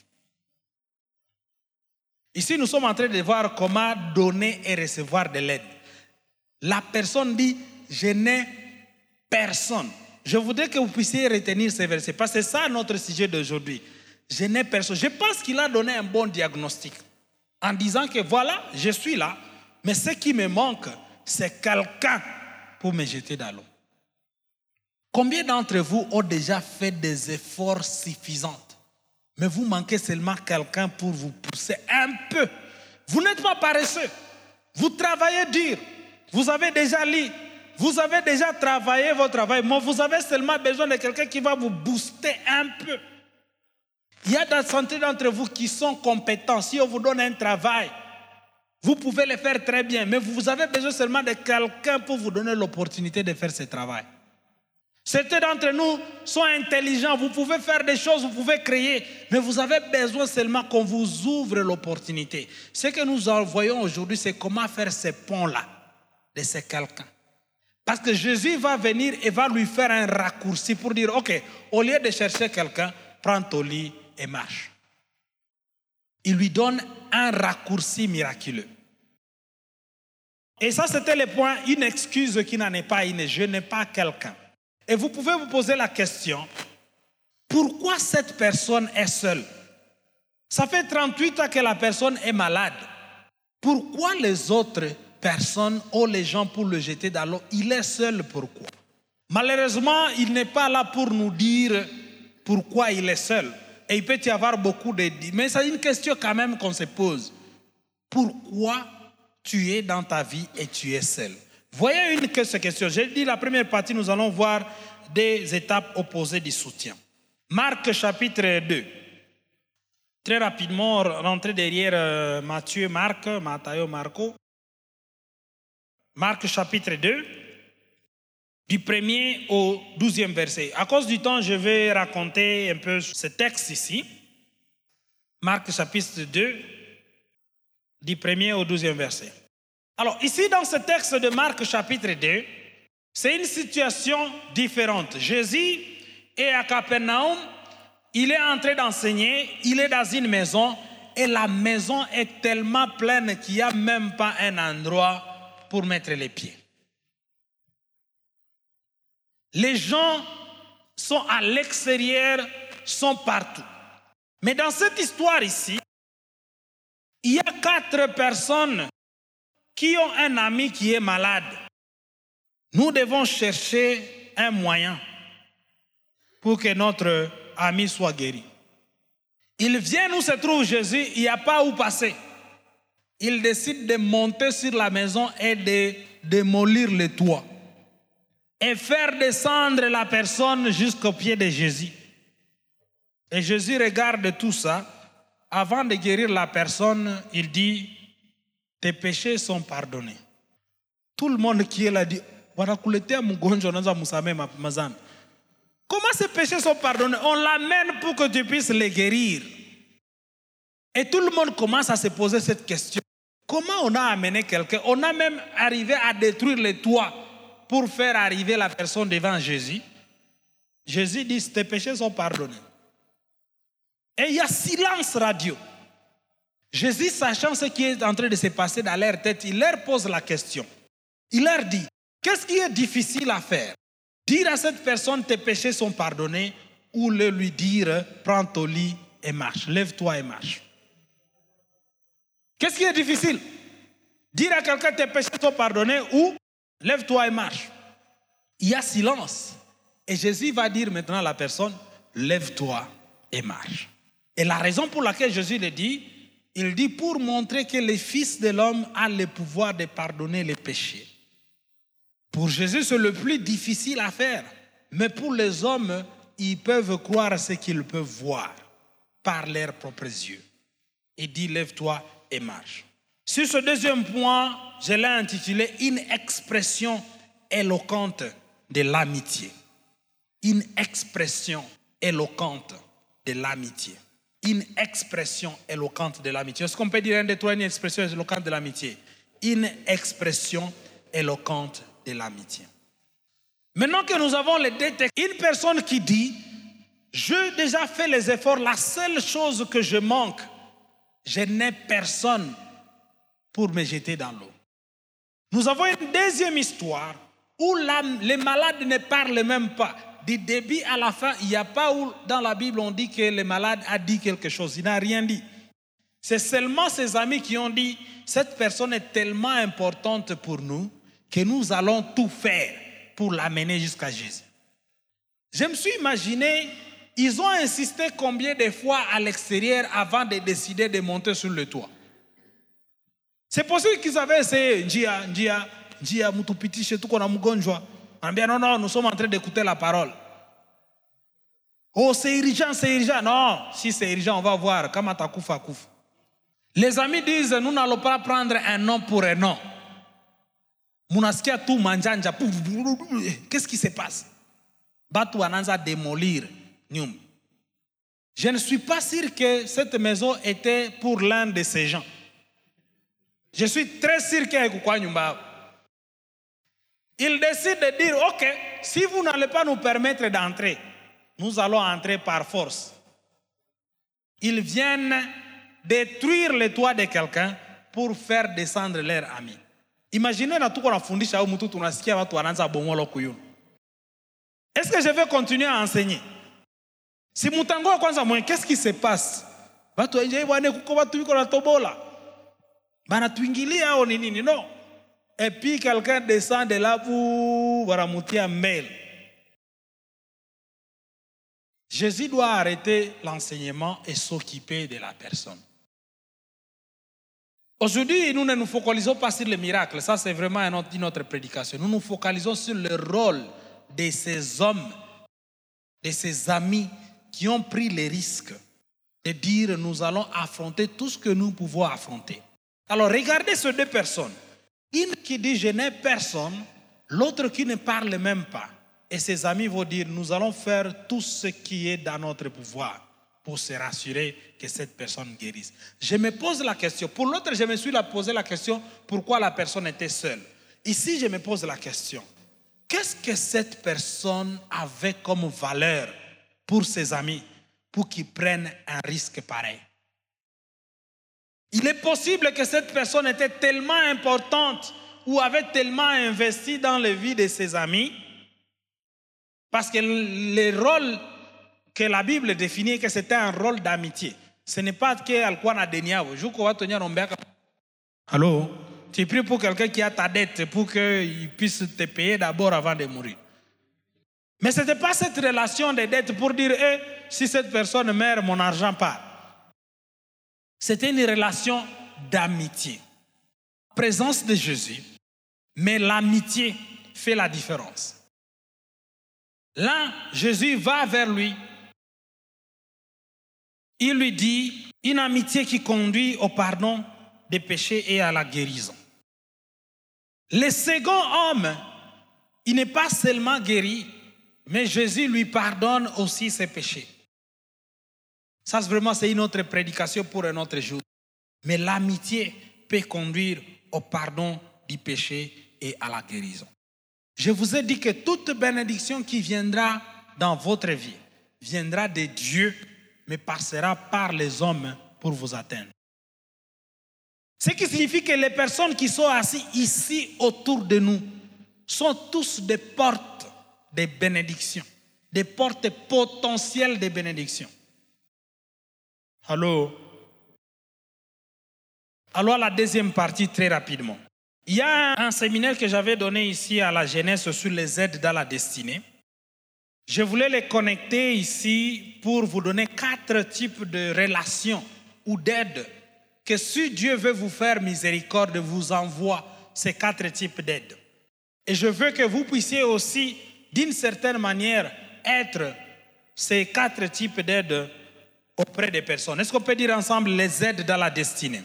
Ici, nous sommes en train de voir comment donner et recevoir de l'aide. La personne dit, je n'ai personne. Je voudrais que vous puissiez retenir ces versets, parce que c'est ça notre sujet d'aujourd'hui. Je n'ai personne. Je pense qu'il a donné un bon diagnostic en disant que voilà, je suis là, mais ce qui me manque, c'est quelqu'un pour me jeter dans l'eau. Combien d'entre vous ont déjà fait des efforts suffisants, mais vous manquez seulement quelqu'un pour vous pousser un peu? Vous n'êtes pas paresseux. Vous travaillez dur. Vous avez déjà lu. Vous avez déjà travaillé votre travail. Mais vous avez seulement besoin de quelqu'un qui va vous booster un peu. Il y a des centaines d'entre vous qui sont compétents. Si on vous donne un travail, vous pouvez le faire très bien. Mais vous avez besoin seulement de quelqu'un pour vous donner l'opportunité de faire ce travail. Certains d'entre nous sont intelligents, vous pouvez faire des choses, vous pouvez créer, mais vous avez besoin seulement qu'on vous ouvre l'opportunité. Ce que nous voyons aujourd'hui, c'est comment faire ce pont-là de ce quelqu'un. Parce que Jésus va venir et va lui faire un raccourci pour dire, ok, au lieu de chercher quelqu'un, prends ton lit et marche. Il lui donne un raccourci miraculeux. Et ça, c'était le point, une excuse qui n'en est pas une, je n'ai pas quelqu'un. Et vous pouvez vous poser la question, pourquoi cette personne est seule? Ça fait trente-huit ans que la personne est malade. Pourquoi les autres personnes ont les gens pour le jeter dans l'eau? Il est seul, pourquoi? Malheureusement, il n'est pas là pour nous dire pourquoi il est seul. Et il peut y avoir beaucoup de... Mais c'est une question quand même qu'on se pose. Pourquoi tu es dans ta vie et tu es seul? Voyez une question. J'ai dit la première partie, nous allons voir des étapes opposées du soutien. Marc chapitre deux. Très rapidement, rentrez derrière Matthieu, Marc, Matthieu, Marco. Marc chapitre deux, du premier au douzième verset. À cause du temps, je vais raconter un peu ce texte ici. Marc chapitre deux, du premier au douzième verset. Alors, ici, dans ce texte de Marc chapitre deux, c'est une situation différente. Jésus est à Capernaum, il est en train d'enseigner, il est dans une maison, et la maison est tellement pleine qu'il n'y a même pas un endroit pour mettre les pieds. Les gens sont à l'extérieur, sont partout. Mais dans cette histoire ici, il y a quatre personnes qui ont un ami qui est malade. Nous devons chercher un moyen pour que notre ami soit guéri. Il vient où se trouve Jésus, il n'y a pas où passer. Il décide de monter sur la maison et de démolir le toit et faire descendre la personne jusqu'au pied de Jésus. Et Jésus regarde tout ça. Avant de guérir la personne, il dit, tes péchés sont pardonnés. Tout le monde qui est là dit, comment ces péchés sont pardonnés? On l'amène pour que tu puisses les guérir. Et tout le monde commence à se poser cette question. Comment on a amené quelqu'un? On a même arrivé à détruire les toits pour faire arriver la personne devant Jésus. Jésus dit, tes péchés sont pardonnés. Et il y a silence radio. Jésus, sachant ce qui est en train de se passer dans leur tête, il leur pose la question. Il leur dit, qu'est-ce qui est difficile à faire? Dire à cette personne, tes péchés sont pardonnés, ou le lui dire, prends ton lit et marche, lève-toi et marche. Qu'est-ce qui est difficile? Dire à quelqu'un, tes péchés sont pardonnés, ou lève-toi et marche. Il y a silence. Et Jésus va dire maintenant à la personne, lève-toi et marche. Et la raison pour laquelle Jésus le dit, il dit pour montrer que le Fils de l'homme a le pouvoir de pardonner les péchés. Pour Jésus, c'est le plus difficile à faire. Mais pour les hommes, ils peuvent croire ce qu'ils peuvent voir par leurs propres yeux. Il dit, lève-toi et marche. Sur ce deuxième point, je l'ai intitulé « Une expression éloquente de l'amitié ». Une expression éloquente de l'amitié. Une expression éloquente de l'amitié. Est-ce qu'on peut dire un des trois, une expression éloquente de l'amitié? Une expression éloquente de l'amitié. Maintenant que nous avons les deux textes, une personne qui dit, j'ai déjà fait les efforts, la seule chose que je manque, je n'ai personne pour me jeter dans l'eau. Nous avons une deuxième histoire où la, les malades ne parlent même pas. Du début à la fin, il n'y a pas où dans la Bible on dit que le malade a dit quelque chose. Il n'a rien dit. C'est seulement ses amis qui ont dit, cette personne est tellement importante pour nous que nous allons tout faire pour l'amener jusqu'à Jésus. Je me suis imaginé, ils ont insisté combien de fois à l'extérieur avant de décider de monter sur le toit. C'est possible qu'ils avaient essayé, Njia, Njia, Njia, Mutupiti, chez tout qu'on a Mugonjwa. On dit non, non, nous sommes en train d'écouter la parole. Oh, c'est urgent, c'est urgent. Non, si c'est urgent, on va voir. Kamata kufa kufa. Les amis disent, nous n'allons pas prendre un nom pour un nom. Munaskia tout manjanja. Qu'est-ce qui se passe? Batu ananza démolir. Je ne suis pas sûr que cette maison était pour l'un de ces gens. Je suis très sûr qu'il y a quoi nyumba. Il décide de dire, ok, si vous n'allez pas nous permettre d'entrer, nous allons entrer par force. Ils viennent détruire le toit de quelqu'un pour faire descendre leur ami. Imaginez na tuko nafundisha au mtu tunasikia watu wanaanza bomola kuyuni. Est-ce que je vais continuer à enseigner? Si mutango kwanza mwen, qu'est-ce qui se passe? Watu nje bwana kuko watu biko na tobola. Bana tuingilia au ni nini? Non. Et puis quelqu'un descend de là pour baramutia mail. Jésus doit arrêter l'enseignement et s'occuper de la personne. Aujourd'hui, nous ne nous focalisons pas sur les miracles. Ça, c'est vraiment une autre prédication. Nous nous focalisons sur le rôle de ces hommes, de ces amis qui ont pris les risques de dire nous allons affronter tout ce que nous pouvons affronter. Alors, regardez ces deux personnes. Une qui dit je n'ai personne, l'autre qui ne parle même pas. Et ses amis vont dire nous allons faire tout ce qui est dans notre pouvoir pour se rassurer que cette personne guérisse. Je me pose la question. Pour l'autre, je me suis posé la question pourquoi la personne était seule. Ici, je me pose la question. Qu'est-ce que cette personne avait comme valeur pour ses amis pour qu'ils prennent un risque pareil? Il est possible que cette personne était tellement importante ou avait tellement investi dans la vie de ses amis parce que le rôle que la Bible définit que c'était un rôle d'amitié. Ce n'est pas que alikuwa na deni yao. Juko watu nyanombea. Allô, tu pries pour quelqu'un qui a ta dette pour qu'il puisse te payer d'abord avant de mourir. Mais ce n'était pas cette relation de dette pour dire hey, si cette personne meurt, mon argent part. C'était une relation d'amitié. Présence de Jésus, mais l'amitié fait la différence. Là, Jésus va vers lui. Il lui dit une amitié qui conduit au pardon des péchés et à la guérison. Le second homme, il n'est pas seulement guéri, mais Jésus lui pardonne aussi ses péchés. Ça, c'est vraiment c'est une autre prédication pour un autre jour. Mais l'amitié peut conduire au pardon du péché et à la guérison. Je vous ai dit que toute bénédiction qui viendra dans votre vie viendra de Dieu, mais passera par les hommes pour vous atteindre. Ce qui signifie que les personnes qui sont assises ici autour de nous sont tous des portes de bénédiction, des portes potentielles de bénédiction. Allô? Alors la deuxième partie très rapidement. Il y a un séminaire que j'avais donné ici à la jeunesse sur les aides dans la destinée. Je voulais les connecter ici pour vous donner quatre types de relations ou d'aides que si Dieu veut vous faire miséricorde, vous envoie ces quatre types d'aides. Et je veux que vous puissiez aussi, d'une certaine manière, être ces quatre types d'aides auprès des personnes. Est-ce qu'on peut dire ensemble les aides dans la destinée?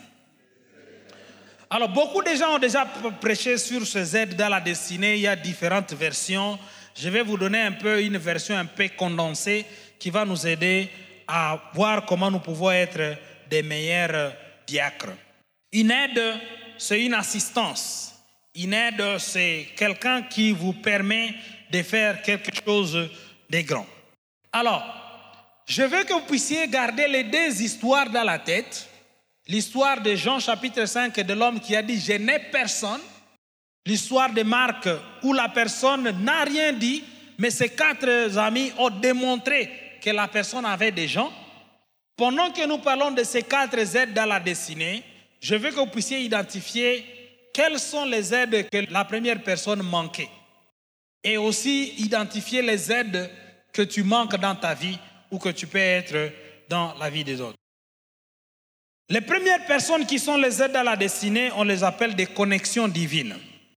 Alors, beaucoup de gens ont déjà prêché sur ces aides dans la destinée. Il y a différentes versions. Je vais vous donner un peu une version un peu condensée qui va nous aider à voir comment nous pouvons être des meilleurs diacres. Une aide, c'est une assistance. Une aide, c'est quelqu'un qui vous permet de faire quelque chose de grand. Alors, je veux que vous puissiez garder les deux histoires dans la tête. L'histoire de Jean chapitre cinq de l'homme qui a dit « Je n'ai personne ». L'histoire de Marc où la personne n'a rien dit, mais ses quatre amis ont démontré que la personne avait des gens. Pendant que nous parlons de ces quatre aides dans la destinée, je veux que vous puissiez identifier quelles sont les aides que la première personne manquait. Et aussi identifier les aides que tu manques dans ta vie ou que tu peux être dans la vie des autres. Les premières personnes qui sont les aides à la destinée, on les appelle des connexions divines.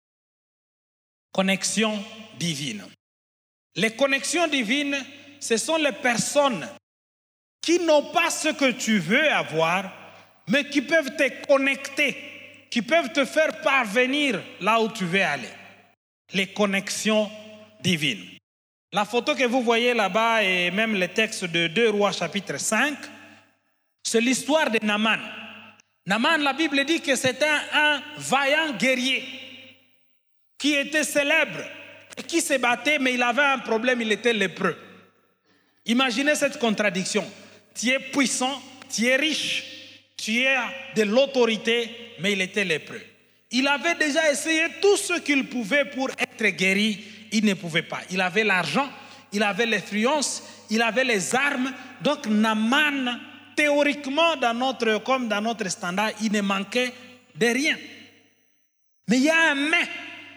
Connexions divines. Les connexions divines, ce sont les personnes qui n'ont pas ce que tu veux avoir, mais qui peuvent te connecter, qui peuvent te faire parvenir là où tu veux aller. Les connexions divines. La photo que vous voyez là-bas et même le texte de deux Rois chapitre cinq, c'est l'histoire de Naaman. Naaman, la Bible dit que c'était un, un vaillant guerrier qui était célèbre et qui se battait, mais il avait un problème, il était lépreux. Imaginez cette contradiction. Tu es puissant, tu es riche, tu as de l'autorité, mais il était lépreux. Il avait déjà essayé tout ce qu'il pouvait pour être guéri, il ne pouvait pas. Il avait l'argent, il avait l'influence, il avait les armes. Donc Naaman, théoriquement, dans notre, comme dans notre standard, il ne manquait de rien. Mais il y a un mais.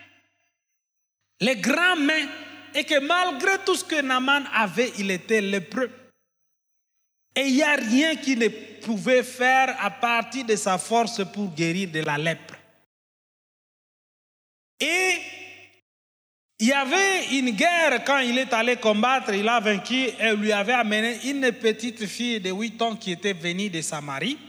Le grand mais est que malgré tout ce que Naaman avait, il était lépreux. Et il n'y a rien qu'il ne pouvait faire à partir de sa force pour guérir de la lèpre. Et il y avait une guerre quand il est allé combattre, il a vaincu et lui avait amené une petite fille de huit ans qui était venue de Samarie.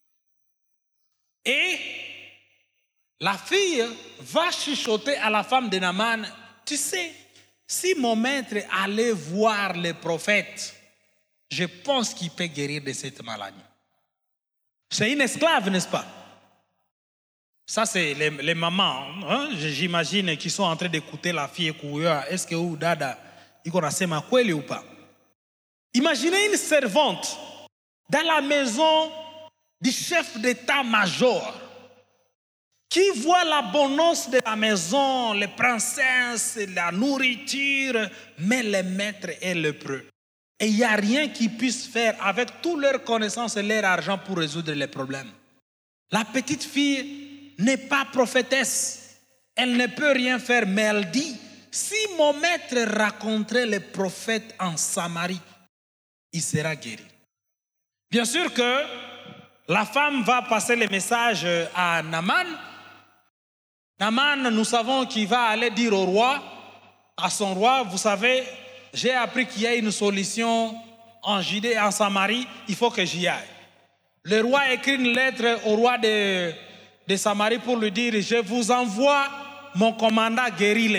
Et la fille va chuchoter à la femme de Naaman, tu sais, si mon maître allait voir le prophète, je pense qu'il peut guérir de cette maladie. C'est une esclave, n'est-ce pas? Ça, c'est les, les mamans, hein? J'imagine, qui sont en train d'écouter la fille. Est-ce que ou dada, il connaissait ma kweli ou pas? Imaginez une servante dans la maison du chef d'état-major qui voit l'abondance de la maison, les princesses, la nourriture, mais le maître est lépreux. Et il n'y a rien qu'ils puissent faire avec toutes leurs connaissances et leur argent pour résoudre les problèmes. La petite fille n'est pas prophétesse. Elle ne peut rien faire, mais elle dit, si mon maître raconterait les prophètes en Samarie, il sera guéri. Bien sûr que la femme va passer le message à Naaman. Naaman, nous savons qu'il va aller dire au roi, à son roi, vous savez, j'ai appris qu'il y a une solution en Judée et en Samarie, il faut que j'y aille. Le roi écrit une lettre au roi de, de Samarie pour lui dire, je vous envoie mon commandant, guéris-le.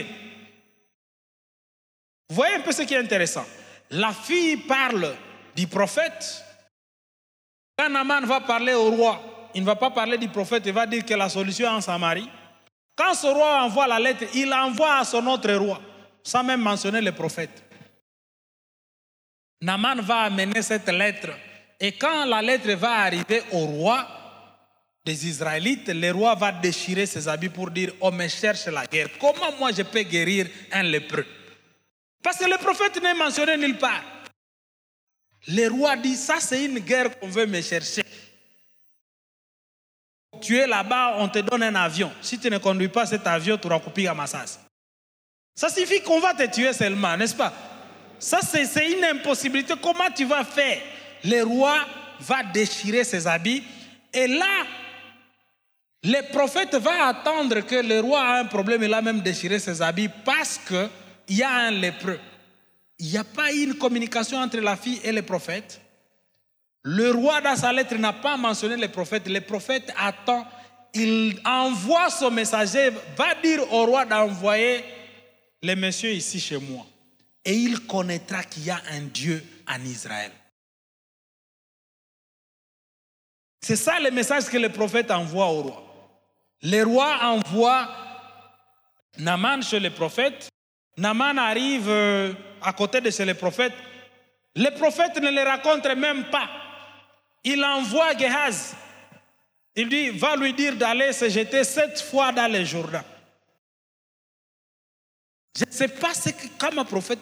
Vous voyez un peu ce qui est intéressant. La fille parle du prophète. Quand Naaman va parler au roi, il ne va pas parler du prophète, il va dire que la solution est en Samarie. Quand ce roi envoie la lettre, il envoie à son autre roi, sans même mentionner le prophète. Naaman va amener cette lettre. Et quand la lettre va arriver au roi, des Israélites, le roi va déchirer ses habits pour dire « On me cherche la guerre. Comment moi je peux guérir un lépreux ?» Parce que le prophète n'est mentionné nulle part. Le roi dit « Ça c'est une guerre qu'on veut me chercher. Tu es là-bas, on te donne un avion. Si tu ne conduis pas cet avion, tu auras coupé à Massas. » Ça signifie qu'on va te tuer seulement, n'est-ce pas? Ça c'est une impossibilité. Comment tu vas faire? Le roi va déchirer ses habits et là, le prophète va attendre que le roi a un problème. Il a même déchiré ses habits parce qu'il y a un lépreux. Il n'y a pas eu une communication entre la fille et le prophète. Le roi dans sa lettre n'a pas mentionné le prophète. Le prophète attend. Il envoie son messager, va dire au roi d'envoyer les messieurs ici chez moi. Et il connaîtra qu'il y a un Dieu en Israël. C'est ça le message que le prophète envoie au roi. Le roi envoie Naaman chez le prophète. Naaman arrive à côté de chez le prophète. Le prophète ne le raconte même pas. Il envoie Géhaz. Il dit, va lui dire d'aller se jeter sept fois dans le Jourdain. Je ne sais pas ce que, comme un prophète,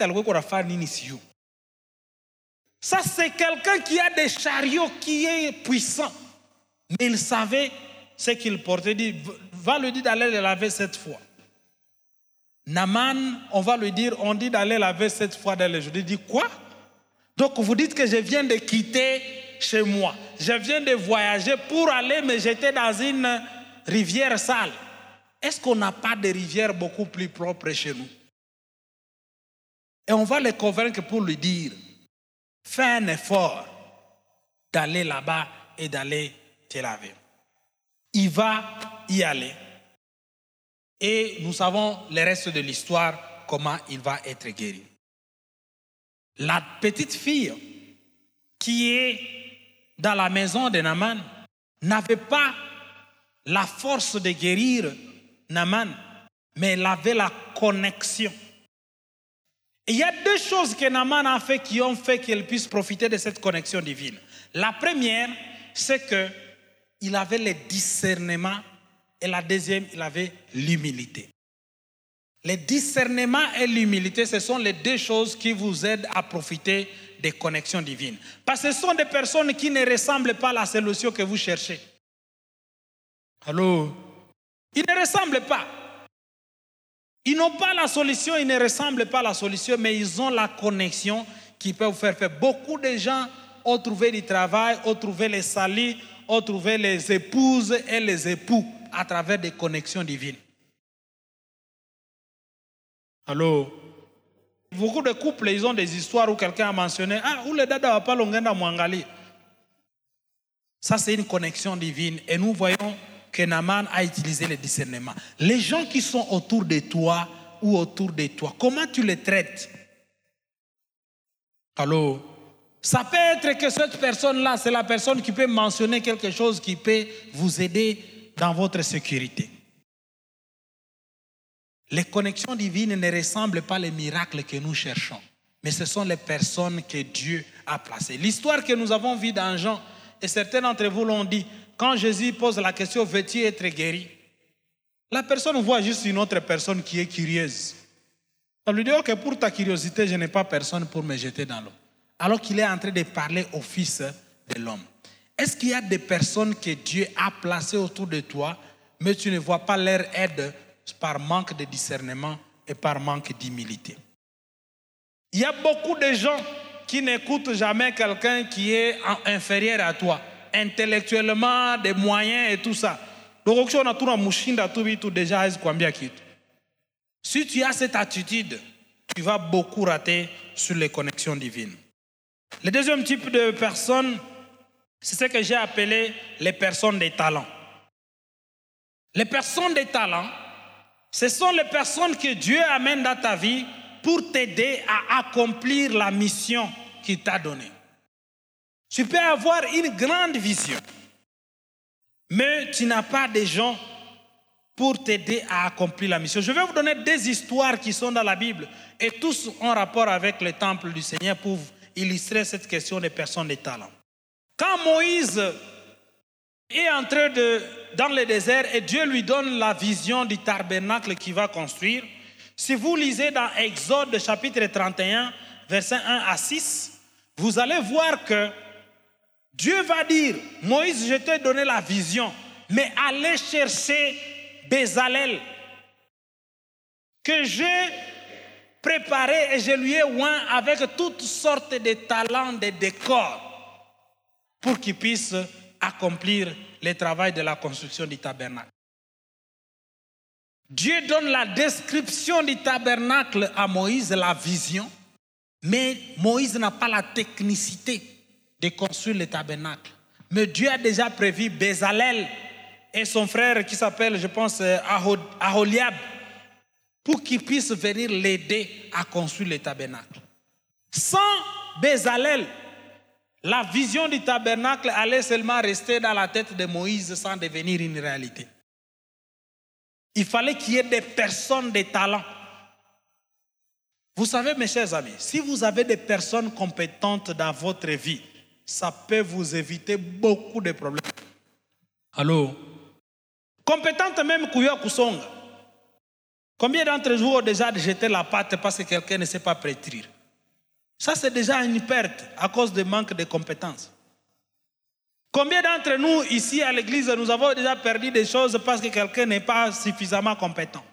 ça c'est quelqu'un qui a des chariots, qui est puissant. Mais il savait ce qu'il portait. Il dit, va lui dire d'aller le laver sept fois. Naaman, on va lui dire, on dit d'aller laver sept fois dans le jour. Il dit, quoi? Donc vous dites que je viens de quitter chez moi. Je viens de voyager pour aller me jeter dans une rivière sale. Est-ce qu'on n'a pas de rivières beaucoup plus propres chez nous? Et on va le convaincre pour lui dire, fais un effort d'aller là-bas et d'aller te laver. Il va y aller. Et nous savons le reste de l'histoire, comment il va être guéri. La petite fille qui est dans la maison de Naaman n'avait pas la force de guérir Naaman, mais elle avait la connexion. Et il y a deux choses que Naaman a fait qui ont fait qu'elle puisse profiter de cette connexion divine. La première, c'est qu'il avait le discernement, et la deuxième, il avait l'humilité. Le discernement et l'humilité, ce sont les deux choses qui vous aident à profiter des connexions divines. Parce que ce sont des personnes qui ne ressemblent pas à la solution que vous cherchez. Allô? Ils ne ressemblent pas. Ils n'ont pas la solution, ils ne ressemblent pas à la solution, mais ils ont la connexion qui peut vous faire faire. Beaucoup de gens ont trouvé du travail, ont trouvé les salis, ont trouvé les épouses et les époux à travers des connexions divines. Allô? Beaucoup de couples, ils ont des histoires où quelqu'un a mentionné, ah, où le dada va pas l'ongenda mwangali. Ça, c'est une connexion divine. Et nous voyons que Naaman a utilisé le discernement. Les gens qui sont autour de toi ou autour de toi, comment tu les traites? Allô? Ça peut être que cette personne-là, c'est la personne qui peut mentionner quelque chose qui peut vous aider dans votre sécurité. Les connexions divines ne ressemblent pas aux miracles que nous cherchons, mais ce sont les personnes que Dieu a placées. L'histoire que nous avons vue dans Jean, et certains d'entre vous l'ont dit, quand Jésus pose la question, veux-tu être guéri? La personne voit juste une autre personne qui est curieuse. On lui dit, ok, pour ta curiosité, je n'ai pas personne pour me jeter dans l'eau. Alors qu'il est en train de parler au Fils de l'homme. Est-ce qu'il y a des personnes que Dieu a placées autour de toi, mais tu ne vois pas leur aide par manque de discernement et par manque d'humilité? Il y a beaucoup de gens qui n'écoutent jamais quelqu'un qui est inférieur à toi, intellectuellement, des moyens et tout ça. Si tu as cette attitude, tu vas beaucoup rater sur les connexions divines. Le deuxième type de personnes, c'est ce que j'ai appelé les personnes de talent. Les personnes de talent, ce sont les personnes que Dieu amène dans ta vie pour t'aider à accomplir la mission qu'il t'a donnée. Tu peux avoir une grande vision, mais tu n'as pas de gens pour t'aider à accomplir la mission. Je vais vous donner des histoires qui sont dans la Bible et tous ont rapport avec le temple du Seigneur pour illustrer cette question des personnes de talent. Quand Moïse est entré de, dans le désert et Dieu lui donne la vision du tabernacle qu'il va construire. Si vous lisez dans Exode chapitre trente et un, versets un à six, vous allez voir que Dieu va dire, Moïse, je t'ai donné la vision, mais allez chercher Bézalel, que j'ai préparé et je lui ai oint avec toutes sortes de talents, de décors, pour qu'il puisse accomplir le travail de la construction du tabernacle. Dieu donne la description du tabernacle à Moïse, la vision, mais Moïse n'a pas la technicité de construire le tabernacle. Mais Dieu a déjà prévu Bézalel et son frère qui s'appelle, je pense, Aholiab, pour qu'ils puissent venir l'aider à construire le tabernacle. Sans Bézalel, la vision du tabernacle allait seulement rester dans la tête de Moïse sans devenir une réalité. Il fallait qu'il y ait des personnes de talent. Vous savez, mes chers amis, si vous avez des personnes compétentes dans votre vie, ça peut vous éviter beaucoup de problèmes. Allô? Compétente même Kuya Kusonga. Combien d'entre vous ont déjà jeté la pâte parce que quelqu'un ne sait pas pétrir? Ça, c'est déjà une perte à cause du manque de compétences. Combien d'entre nous, ici à l'église, nous avons déjà perdu des choses parce que quelqu'un n'est pas suffisamment compétent?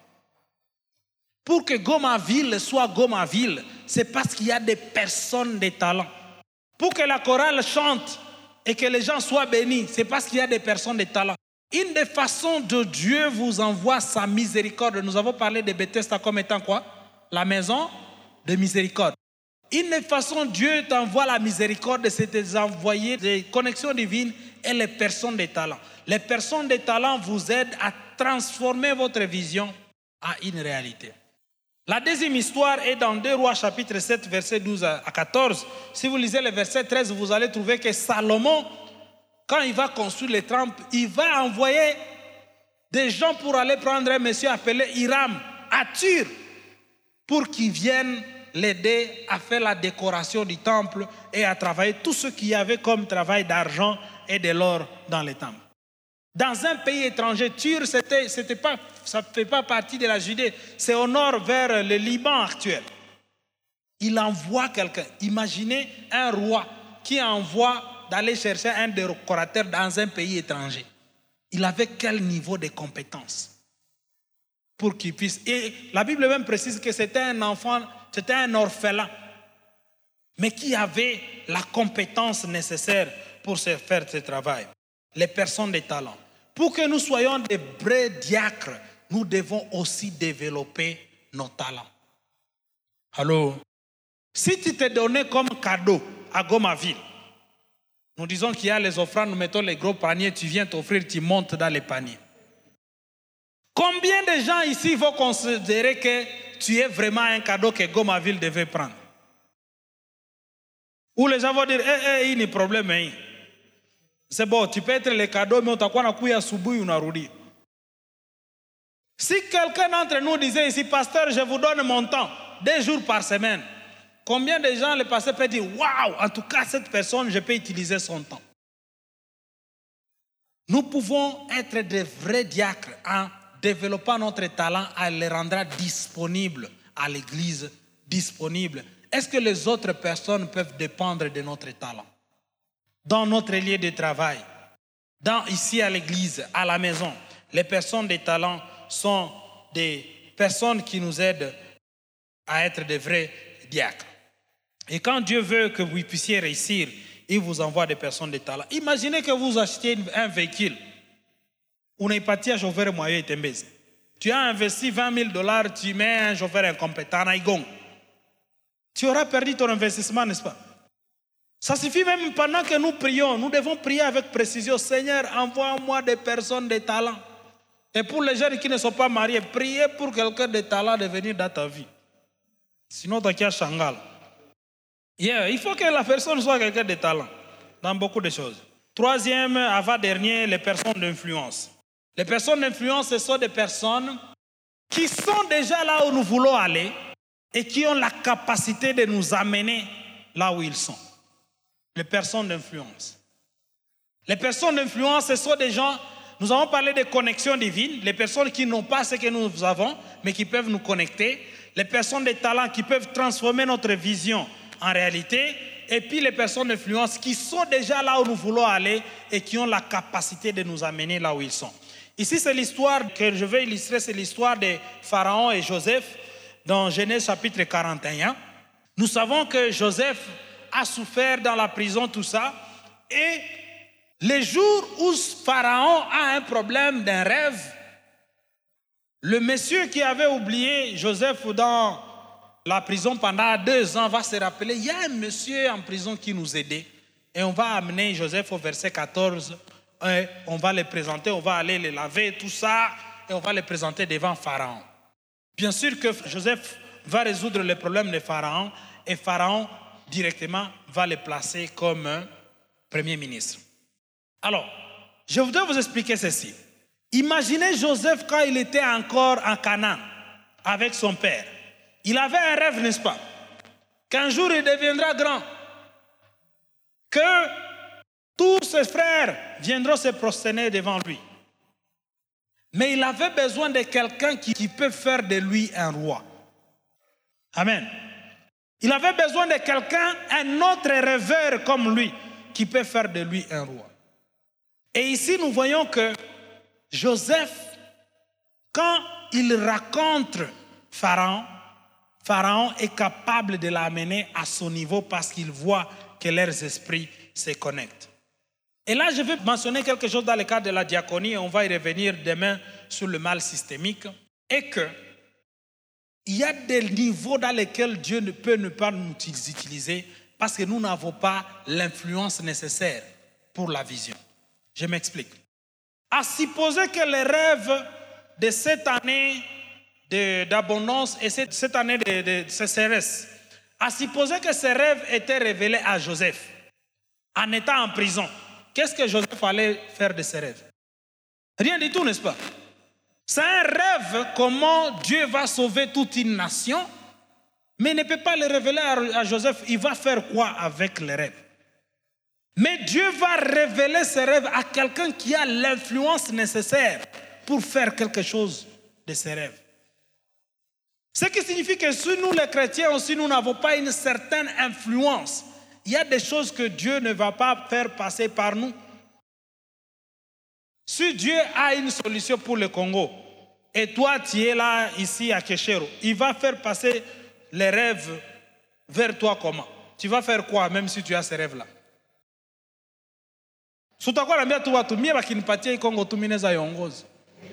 Pour que Gomaville soit Gomaville, c'est parce qu'il y a des personnes de talent. Pour que la chorale chante et que les gens soient bénis, c'est parce qu'il y a des personnes de talent. Une des façons de Dieu vous envoie sa miséricorde. Nous avons parlé de Bethesda comme étant quoi? La maison de miséricorde. Une des façons Dieu t'envoie la miséricorde, c'est de envoyer des connexions divines et les personnes de talent. Les personnes de talent vous aident à transformer votre vision en une réalité. La deuxième histoire est dans deux Rois chapitre sept, verset douze à quatorze. Si vous lisez le verset treize, vous allez trouver que Salomon, quand il va construire les temples, il va envoyer des gens pour aller prendre un monsieur appelé Hiram à Tyr pour qu'il vienne l'aider à faire la décoration du temple et à travailler tout ce qu'il y avait comme travail d'argent et de l'or dans les temples. Dans un pays étranger, Tyr, c'était, c'était pas, ça ne fait pas partie de la Judée, c'est au nord vers le Liban actuel. Il envoie quelqu'un. Imaginez un roi qui envoie d'aller chercher un décorateur dans un pays étranger. Il avait quel niveau de compétence pour qu'il puisse... Et la Bible même précise que c'était un enfant, c'était un orphelin, mais qui avait la compétence nécessaire pour se faire ce travail. Les personnes de talent. Pour que nous soyons des vrais diacres, nous devons aussi développer nos talents. Alors, si tu t'es donné comme cadeau à Gomaville, nous disons qu'il y a les offrandes, nous mettons les gros paniers, tu viens t'offrir, tu montes dans les paniers. Combien de gens ici vont considérer que tu es vraiment un cadeau que Gomaville devait prendre? Ou les gens vont dire, eh, eh, il y a un problème, hein. C'est bon, tu peux être le cadeau, mais on t'a quoi na kuya subuhi unarudi. Si quelqu'un d'entre nous disait ici, pasteur, je vous donne mon temps, deux jours par semaine, combien de gens le pasteur peut dire, waouh, en tout cas, cette personne, je peux utiliser son temps. Nous pouvons être des vrais diacres en développant notre talent, en les rendant disponibles à l'église, disponibles. Est-ce que les autres personnes peuvent dépendre de notre talent? Dans notre lieu de travail, dans, ici à l'église, à la maison, les personnes de talent sont des personnes qui nous aident à être des vrais diacres. Et quand Dieu veut que vous puissiez réussir, il vous envoie des personnes de talent. Imaginez que vous achetiez un véhicule. On n'est pas à chauffeur moyen et tembèze. Tu as investi vingt mille dollars, tu mets un chauffeur incompétent, tu auras perdu ton investissement, n'est-ce pas? Ça suffit même pendant que nous prions. Nous devons prier avec précision. Seigneur, envoie-moi des personnes de talent. Et pour les jeunes qui ne sont pas mariés, priez pour quelqu'un de talent de venir dans ta vie. Sinon, tu as Shangal. Yeah, il faut que la personne soit quelqu'un de talent dans beaucoup de choses. Troisième, avant-dernier, les personnes d'influence. Les personnes d'influence, ce sont des personnes qui sont déjà là où nous voulons aller et qui ont la capacité de nous amener là où ils sont. Les personnes d'influence. Les personnes d'influence, ce sont des gens, nous avons parlé de connexions divines, les personnes qui n'ont pas ce que nous avons, mais qui peuvent nous connecter, les personnes de talent qui peuvent transformer notre vision en réalité, et puis les personnes d'influence qui sont déjà là où nous voulons aller et qui ont la capacité de nous amener là où ils sont. Ici, c'est l'histoire que je vais illustrer, c'est l'histoire de Pharaon et Joseph dans Genèse chapitre quarante et un. Nous savons que Joseph a souffert dans la prison, tout ça, et les jours où Pharaon a un problème d'un rêve, le monsieur qui avait oublié Joseph dans la prison pendant deux ans va se rappeler, il y a un monsieur en prison qui nous aidait, et on va amener Joseph au verset quatorze, et on va le présenter, on va aller le laver, tout ça, et on va le présenter devant Pharaon. Bien sûr que Joseph va résoudre le problème de Pharaon, et Pharaon directement va le placer comme premier ministre. Alors, je voudrais vous expliquer ceci. Imaginez Joseph quand il était encore en Canaan avec son père. Il avait un rêve, n'est-ce pas? Qu'un jour il deviendra grand. Que tous ses frères viendront se prosterner devant lui. Mais il avait besoin de quelqu'un qui, qui peut faire de lui un roi. Amen. Il avait besoin de quelqu'un, un autre rêveur comme lui, qui peut faire de lui un roi. Et ici, nous voyons que Joseph, quand il rencontre Pharaon, Pharaon est capable de l'amener à son niveau parce qu'il voit que leurs esprits se connectent. Et là, je vais mentionner quelque chose dans le cadre de la diaconie, et on va y revenir demain sur le mal systémique, et que il y a des niveaux dans lesquels Dieu ne peut ne pas nous utiliser parce que nous n'avons pas l'influence nécessaire pour la vision. Je m'explique. À supposer que les rêves de cette année d'abondance et cette, cette année de, de sécheresse, à supposer que ces rêves étaient révélés à Joseph en étant en prison, qu'est-ce que Joseph allait faire de ces rêves? Rien du tout, n'est-ce pas? C'est un rêve comment Dieu va sauver toute une nation, mais il ne peut pas le révéler à Joseph. Il va faire quoi avec les rêves? Mais Dieu va révéler ses rêves à quelqu'un qui a l'influence nécessaire pour faire quelque chose de ses rêves. Ce qui signifie que si nous les chrétiens aussi, nous n'avons pas une certaine influence, il y a des choses que Dieu ne va pas faire passer par nous. Si Dieu a une solution pour le Congo, et toi tu es là, ici à Keshero, il va faire passer les rêves vers toi comment? Tu vas faire quoi même si tu as ces rêves-là? Sutakuwa naambia tu watu mie bakinipatia Kongo tu mineza yongoza.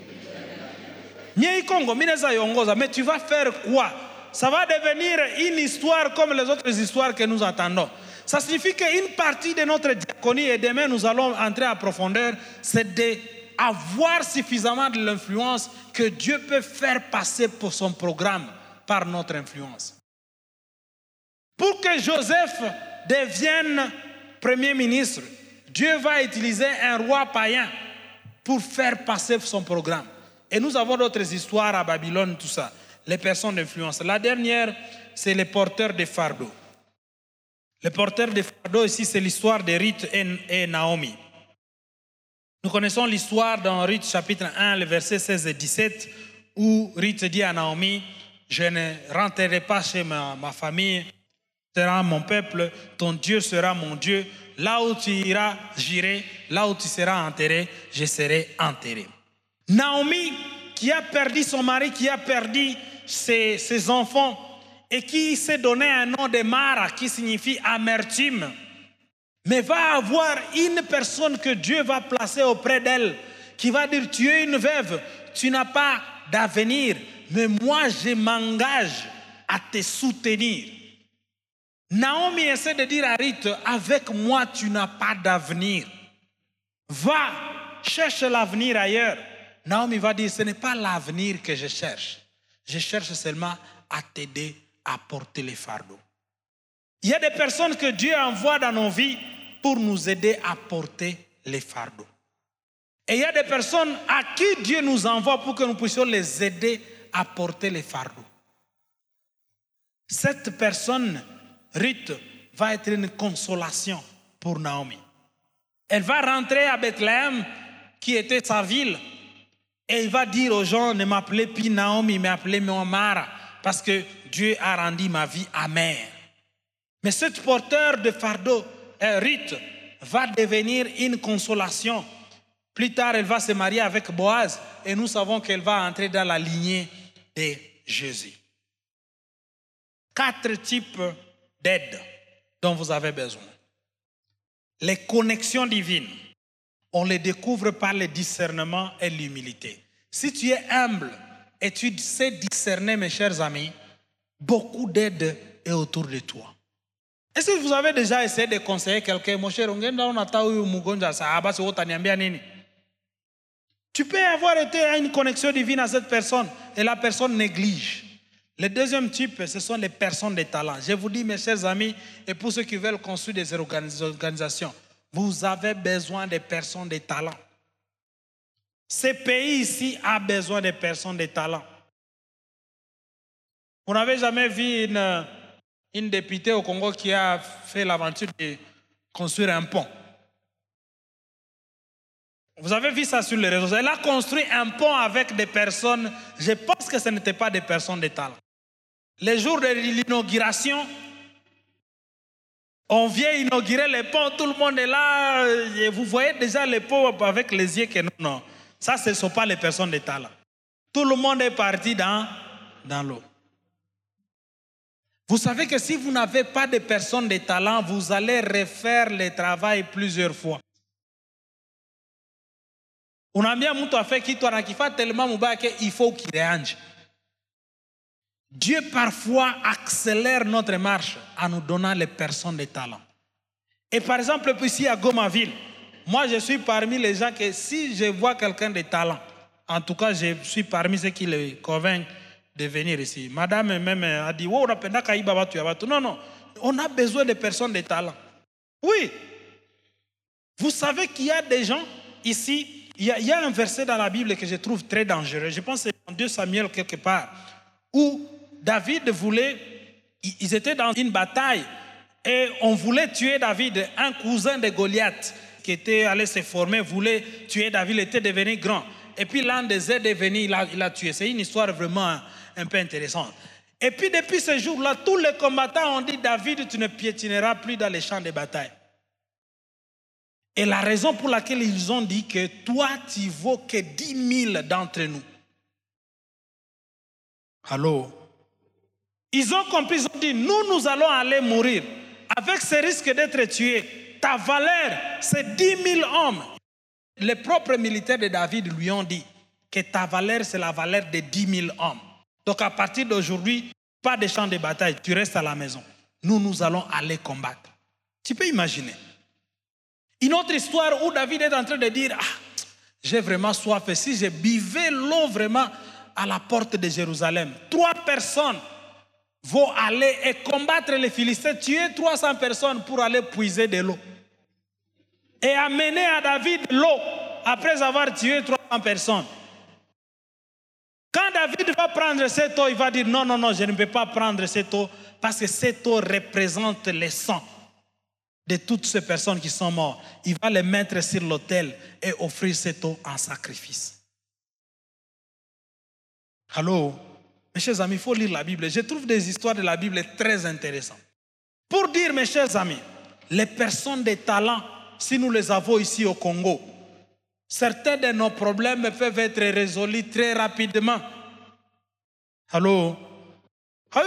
Mie Kongo mineza yongoza, mais tu vas faire quoi? Ça va devenir une histoire comme les autres histoires que nous attendons. Ça signifie qu'une partie de notre diaconie, et demain nous allons entrer en profondeur, c'est d'avoir suffisamment de l'influence que Dieu peut faire passer pour son programme par notre influence. Pour que Joseph devienne premier ministre, Dieu va utiliser un roi païen pour faire passer son programme. Et nous avons d'autres histoires à Babylone, tout ça. Les personnes d'influence. La dernière, c'est les porteurs de fardeaux. Les porteurs de fardeaux, ici, c'est l'histoire de Ruth et Naomi. Nous connaissons l'histoire dans Ruth chapitre un, le verset seize et dix-sept, où Ruth dit à Naomi, je ne rentrerai pas chez ma, ma famille, sera mon peuple, ton Dieu sera mon Dieu. Là où tu iras, j'irai. Là où tu seras enterré, je serai enterré. Naomi, qui a perdu son mari, qui a perdu ses, ses enfants, et qui s'est donné un nom de Mara, qui signifie amertume, mais va avoir une personne que Dieu va placer auprès d'elle, qui va dire, tu es une veuve, tu n'as pas d'avenir, mais moi je m'engage à te soutenir. Naomi essaie de dire à Ruth, avec moi tu n'as pas d'avenir. Va, cherche l'avenir ailleurs. Naomi va dire, ce n'est pas l'avenir que je cherche. Je cherche seulement à t'aider à porter les fardeaux. Il y a des personnes que Dieu envoie dans nos vies pour nous aider à porter les fardeaux. Et il y a des personnes à qui Dieu nous envoie pour que nous puissions les aider à porter les fardeaux. Cette personne, Ruth, va être une consolation pour Naomi. Elle va rentrer à Bethléem, qui était sa ville, et il va dire aux gens, ne m'appelez plus Naomi, mais appelez moi Mara, parce que Dieu a rendu ma vie amère. Mais ce porteur de fardeau, euh, Ruth, va devenir une consolation. Plus tard, elle va se marier avec Boaz, et nous savons qu'elle va entrer dans la lignée de Jésus. Quatre types d'aide dont vous avez besoin. Les connexions divines, on les découvre par le discernement et l'humilité. Si tu es humble et tu sais discerner, mes chers amis, beaucoup d'aide est autour de toi. Est-ce que vous avez déjà essayé de conseiller quelqu'un? Mon cher, tu peux avoir été à une connexion divine à cette personne et la personne néglige. Le deuxième type, ce sont les personnes de talent. Je vous dis, mes chers amis, et pour ceux qui veulent construire des organisations, vous avez besoin de personnes de talent. Ce pays ici a besoin de personnes de talent. Vous n'avez jamais vu une, une députée au Congo qui a fait l'aventure de construire un pont? Vous avez vu ça sur les réseaux. Elle a construit un pont avec des personnes, je pense que ce n'étaient pas des personnes de talent. Le jour de l'inauguration, on vient inaugurer le pont, tout le monde est là, et vous voyez déjà le pont avec les yeux que non, non. Ça, ce ne sont pas les personnes de talent. Tout le monde est parti dans, dans l'eau. Vous savez que si vous n'avez pas de personnes de talent, vous allez refaire le travail plusieurs fois. Unaambia mtu afanye kitu anakifanya tellement mubaya qu'il faut qu'il réange. Dieu parfois accélère notre marche en nous donnant les personnes de talent. Et par exemple, ici à Gomaville, moi je suis parmi les gens que si je vois quelqu'un de talent, en tout cas je suis parmi ceux qui le convainquent de venir ici. Madame même a dit, oh, non, non, on a besoin de personnes de talent. Oui. Vous savez qu'il y a des gens ici, il y a, il y a un verset dans la Bible que je trouve très dangereux. Je pense que c'est en deux Samuel quelque part, où David voulait, ils étaient dans une bataille et on voulait tuer David. Un cousin de Goliath qui était allé se former voulait tuer David, il était devenu grand. Et puis l'un des aides est venu, il a, il a tué. C'est une histoire vraiment un peu intéressante. Et puis depuis ce jour-là, tous les combattants ont dit, David, tu ne piétineras plus dans les champs de bataille. Et la raison pour laquelle ils ont dit que toi, tu vaux que dix mille d'entre nous. Allô? Ils ont compris, ils ont dit, nous, nous allons aller mourir. Avec ce risque d'être tué, ta valeur, c'est dix mille hommes. Les propres militaires de David lui ont dit que ta valeur, c'est la valeur de dix mille hommes. Donc à partir d'aujourd'hui, pas de champ de bataille, tu restes à la maison. Nous, nous allons aller combattre. Tu peux imaginer. Une autre histoire où David est en train de dire, ah, j'ai vraiment soif. Et si je buvais l'eau vraiment à la porte de Jérusalem, trois personnes vont aller et combattre les Philistins, tuer trois cents personnes pour aller puiser de l'eau. Et amener à David l'eau après avoir tué trois cents personnes. Quand David va prendre cette eau, il va dire non, non, non, je ne peux pas prendre cette eau parce que cette eau représente le sang de toutes ces personnes qui sont mortes. Il va les mettre sur l'autel et offrir cette eau en sacrifice. Allô? Mes chers amis, il faut lire la Bible. Je trouve des histoires de la Bible très intéressantes. Pour dire, mes chers amis, les personnes de talent, si nous les avons ici au Congo, certains de nos problèmes peuvent être résolus très rapidement. Allô? Tu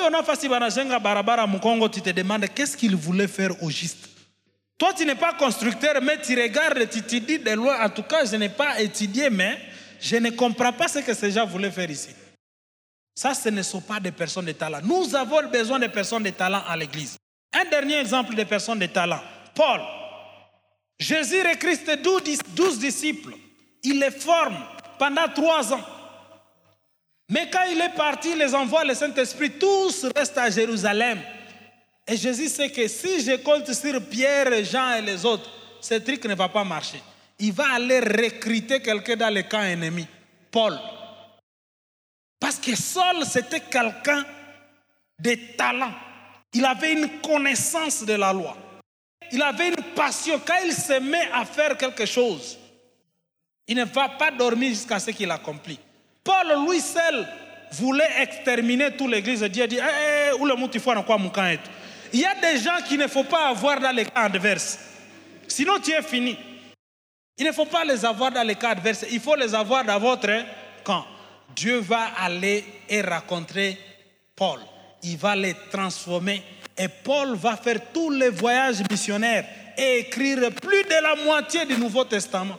te demandes qu'est-ce qu'il voulait faire au juste. Toi, tu n'es pas constructeur, mais tu regardes, tu te dis de loin, en tout cas, je n'ai pas étudié, mais je ne comprends pas ce que ces gens voulaient faire ici. Ça, ce ne sont pas des personnes de talent. Nous avons besoin de personnes de talent à l'église. Un dernier exemple de personnes de talent. Paul. Jésus recrute douze disciples. Il les forme pendant trois ans. Mais quand il est parti, il les envoie le Saint-Esprit. Tous restent à Jérusalem. Et Jésus sait que si je compte sur Pierre, Jean et les autres, ce truc ne va pas marcher. Il va aller recruter quelqu'un dans le camp ennemi. Paul. Parce que Saul, c'était quelqu'un de talent. Il avait une connaissance de la loi. Il avait une passion, quand il se met à faire quelque chose, il ne va pas dormir jusqu'à ce qu'il accomplit. Paul, lui seul, voulait exterminer toute l'église. Dieu dit, eh, où le mot il faut en quoi mon camp est. Il y a des gens qu'il ne faut pas avoir dans les cas adverses. Sinon, tu es fini. Il ne faut pas les avoir dans les cas adverses. Il faut les avoir dans votre camp. Dieu va aller et rencontrer Paul. Il va les transformer. Et Paul va faire tous les voyages missionnaires et écrire plus de la moitié du Nouveau Testament.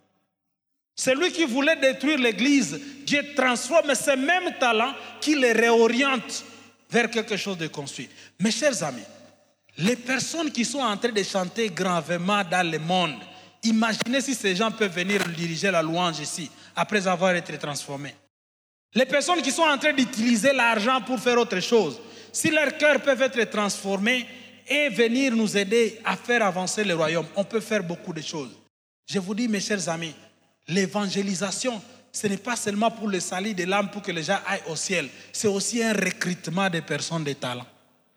Celui qui voulait détruire l'Église, Dieu transforme ces mêmes talents qui les réorientent vers quelque chose de construit. Mes chers amis, les personnes qui sont en train de chanter gravement dans le monde, imaginez si ces gens peuvent venir diriger la louange ici, après avoir été transformés. Les personnes qui sont en train d'utiliser l'argent pour faire autre chose, si leurs cœurs peuvent être transformés et venir nous aider à faire avancer le royaume, on peut faire beaucoup de choses. Je vous dis, mes chers amis, l'évangélisation, ce n'est pas seulement pour le salut de l'âme, pour que les gens aillent au ciel. C'est aussi un recrutement de personnes de talent.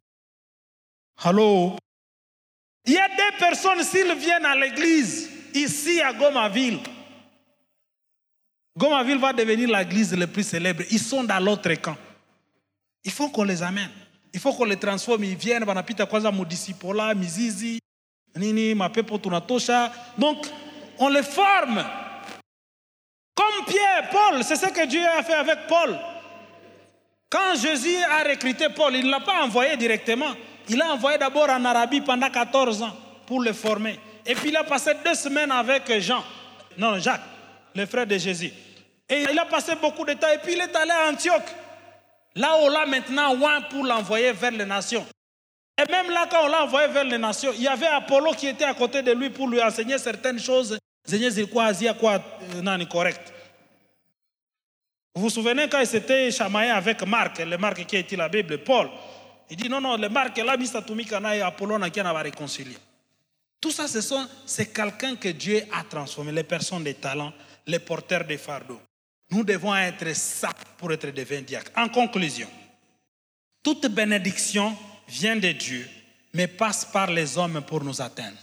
Allô? Il y a des personnes, s'ils viennent à l'église, ici à Gomaville, Gomaville va devenir l'église la plus célèbre. Ils sont dans l'autre camp. Il faut qu'on les amène. Il faut qu'on les transforme. Ils viennent, banapita kwaza mudisipola, mizizi, nini, mapepo tunatosha. Donc, on les forme. Comme Pierre, Paul, c'est ce que Dieu a fait avec Paul. Quand Jésus a recruté Paul, il ne l'a pas envoyé directement. Il l'a envoyé d'abord en Arabie pendant quatorze ans pour le former. Et puis il a passé deux semaines avec Jean, non Jacques, le frère de Jésus. Et il a passé beaucoup de temps. Et puis il est allé à Antioche. Là où là maintenant, ouin pour l'envoyer vers les nations. Et même là, quand on l'a envoyé vers les nations, il y avait Apollo qui était à côté de lui pour lui enseigner certaines choses. Correct. Vous vous souvenez quand il s'était chamaillé avec Marc, le Marc qui a écrit la Bible, Paul. Il dit non, non, le Marc là, et Apollo n'a qu'à réconcilier. Tout ça, ce sont, c'est quelqu'un que Dieu a transformé, les personnes de talent, les porteurs de fardeaux. Nous devons être ça pour être devenus diacres. En conclusion, toute bénédiction vient de Dieu, mais passe par les hommes pour nous atteindre.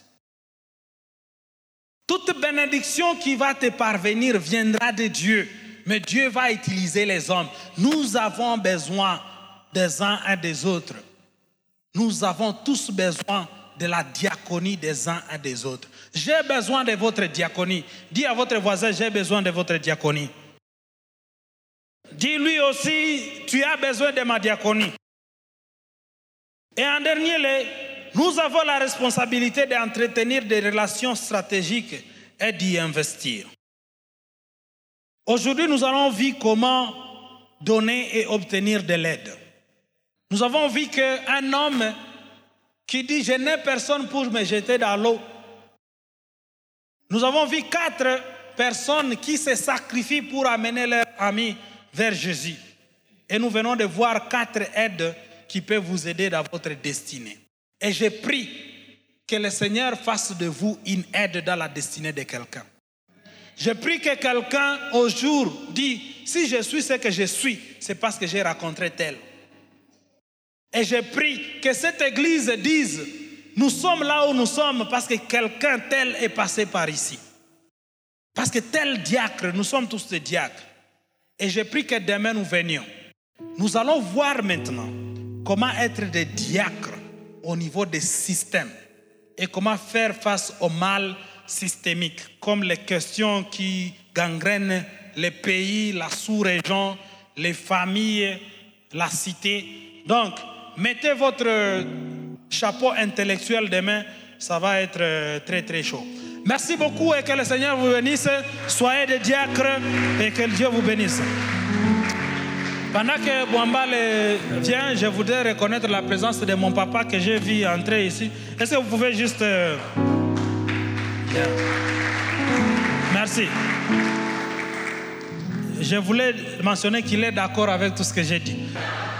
Toute bénédiction qui va te parvenir viendra de Dieu, mais Dieu va utiliser les hommes. Nous avons besoin des uns et des autres. Nous avons tous besoin de la diaconie des uns et des autres. J'ai besoin de votre diaconie. Dis à votre voisin, j'ai besoin de votre diaconie. Dis-lui aussi, tu as besoin de ma diaconie. Et en dernier lieu, nous avons la responsabilité d'entretenir des relations stratégiques et d'y investir. Aujourd'hui, nous allons voir comment donner et obtenir de l'aide. Nous avons vu qu'un homme qui dit « Je n'ai personne pour me jeter dans l'eau ». Nous avons vu quatre personnes qui se sacrifient pour amener leurs amis vers Jésus. Et nous venons de voir quatre aides qui peuvent vous aider dans votre destinée. Et je prie que le Seigneur fasse de vous une aide dans la destinée de quelqu'un. Je prie que quelqu'un au jour dit, si je suis ce que je suis, c'est parce que j'ai rencontré tel. Et je prie que cette église dise, nous sommes là où nous sommes parce que quelqu'un tel est passé par ici. Parce que tel diacre, nous sommes tous des diacres. Et je prie que demain nous venions. Nous allons voir maintenant comment être des diacres au niveau des systèmes et comment faire face au mal systémique, comme les questions qui gangrènent les pays, la sous-région, les familles, la cité. Donc, mettez votre chapeau intellectuel demain, ça va être très très chaud. Merci beaucoup et que le Seigneur vous bénisse. Soyez des diacres et que Dieu vous bénisse. Pendant que Bouambale vient, je voudrais reconnaître la présence de mon papa que j'ai vu entrer ici. Est-ce que vous pouvez juste... Euh... Yeah. Merci. Je voulais mentionner qu'il est d'accord avec tout ce que j'ai dit.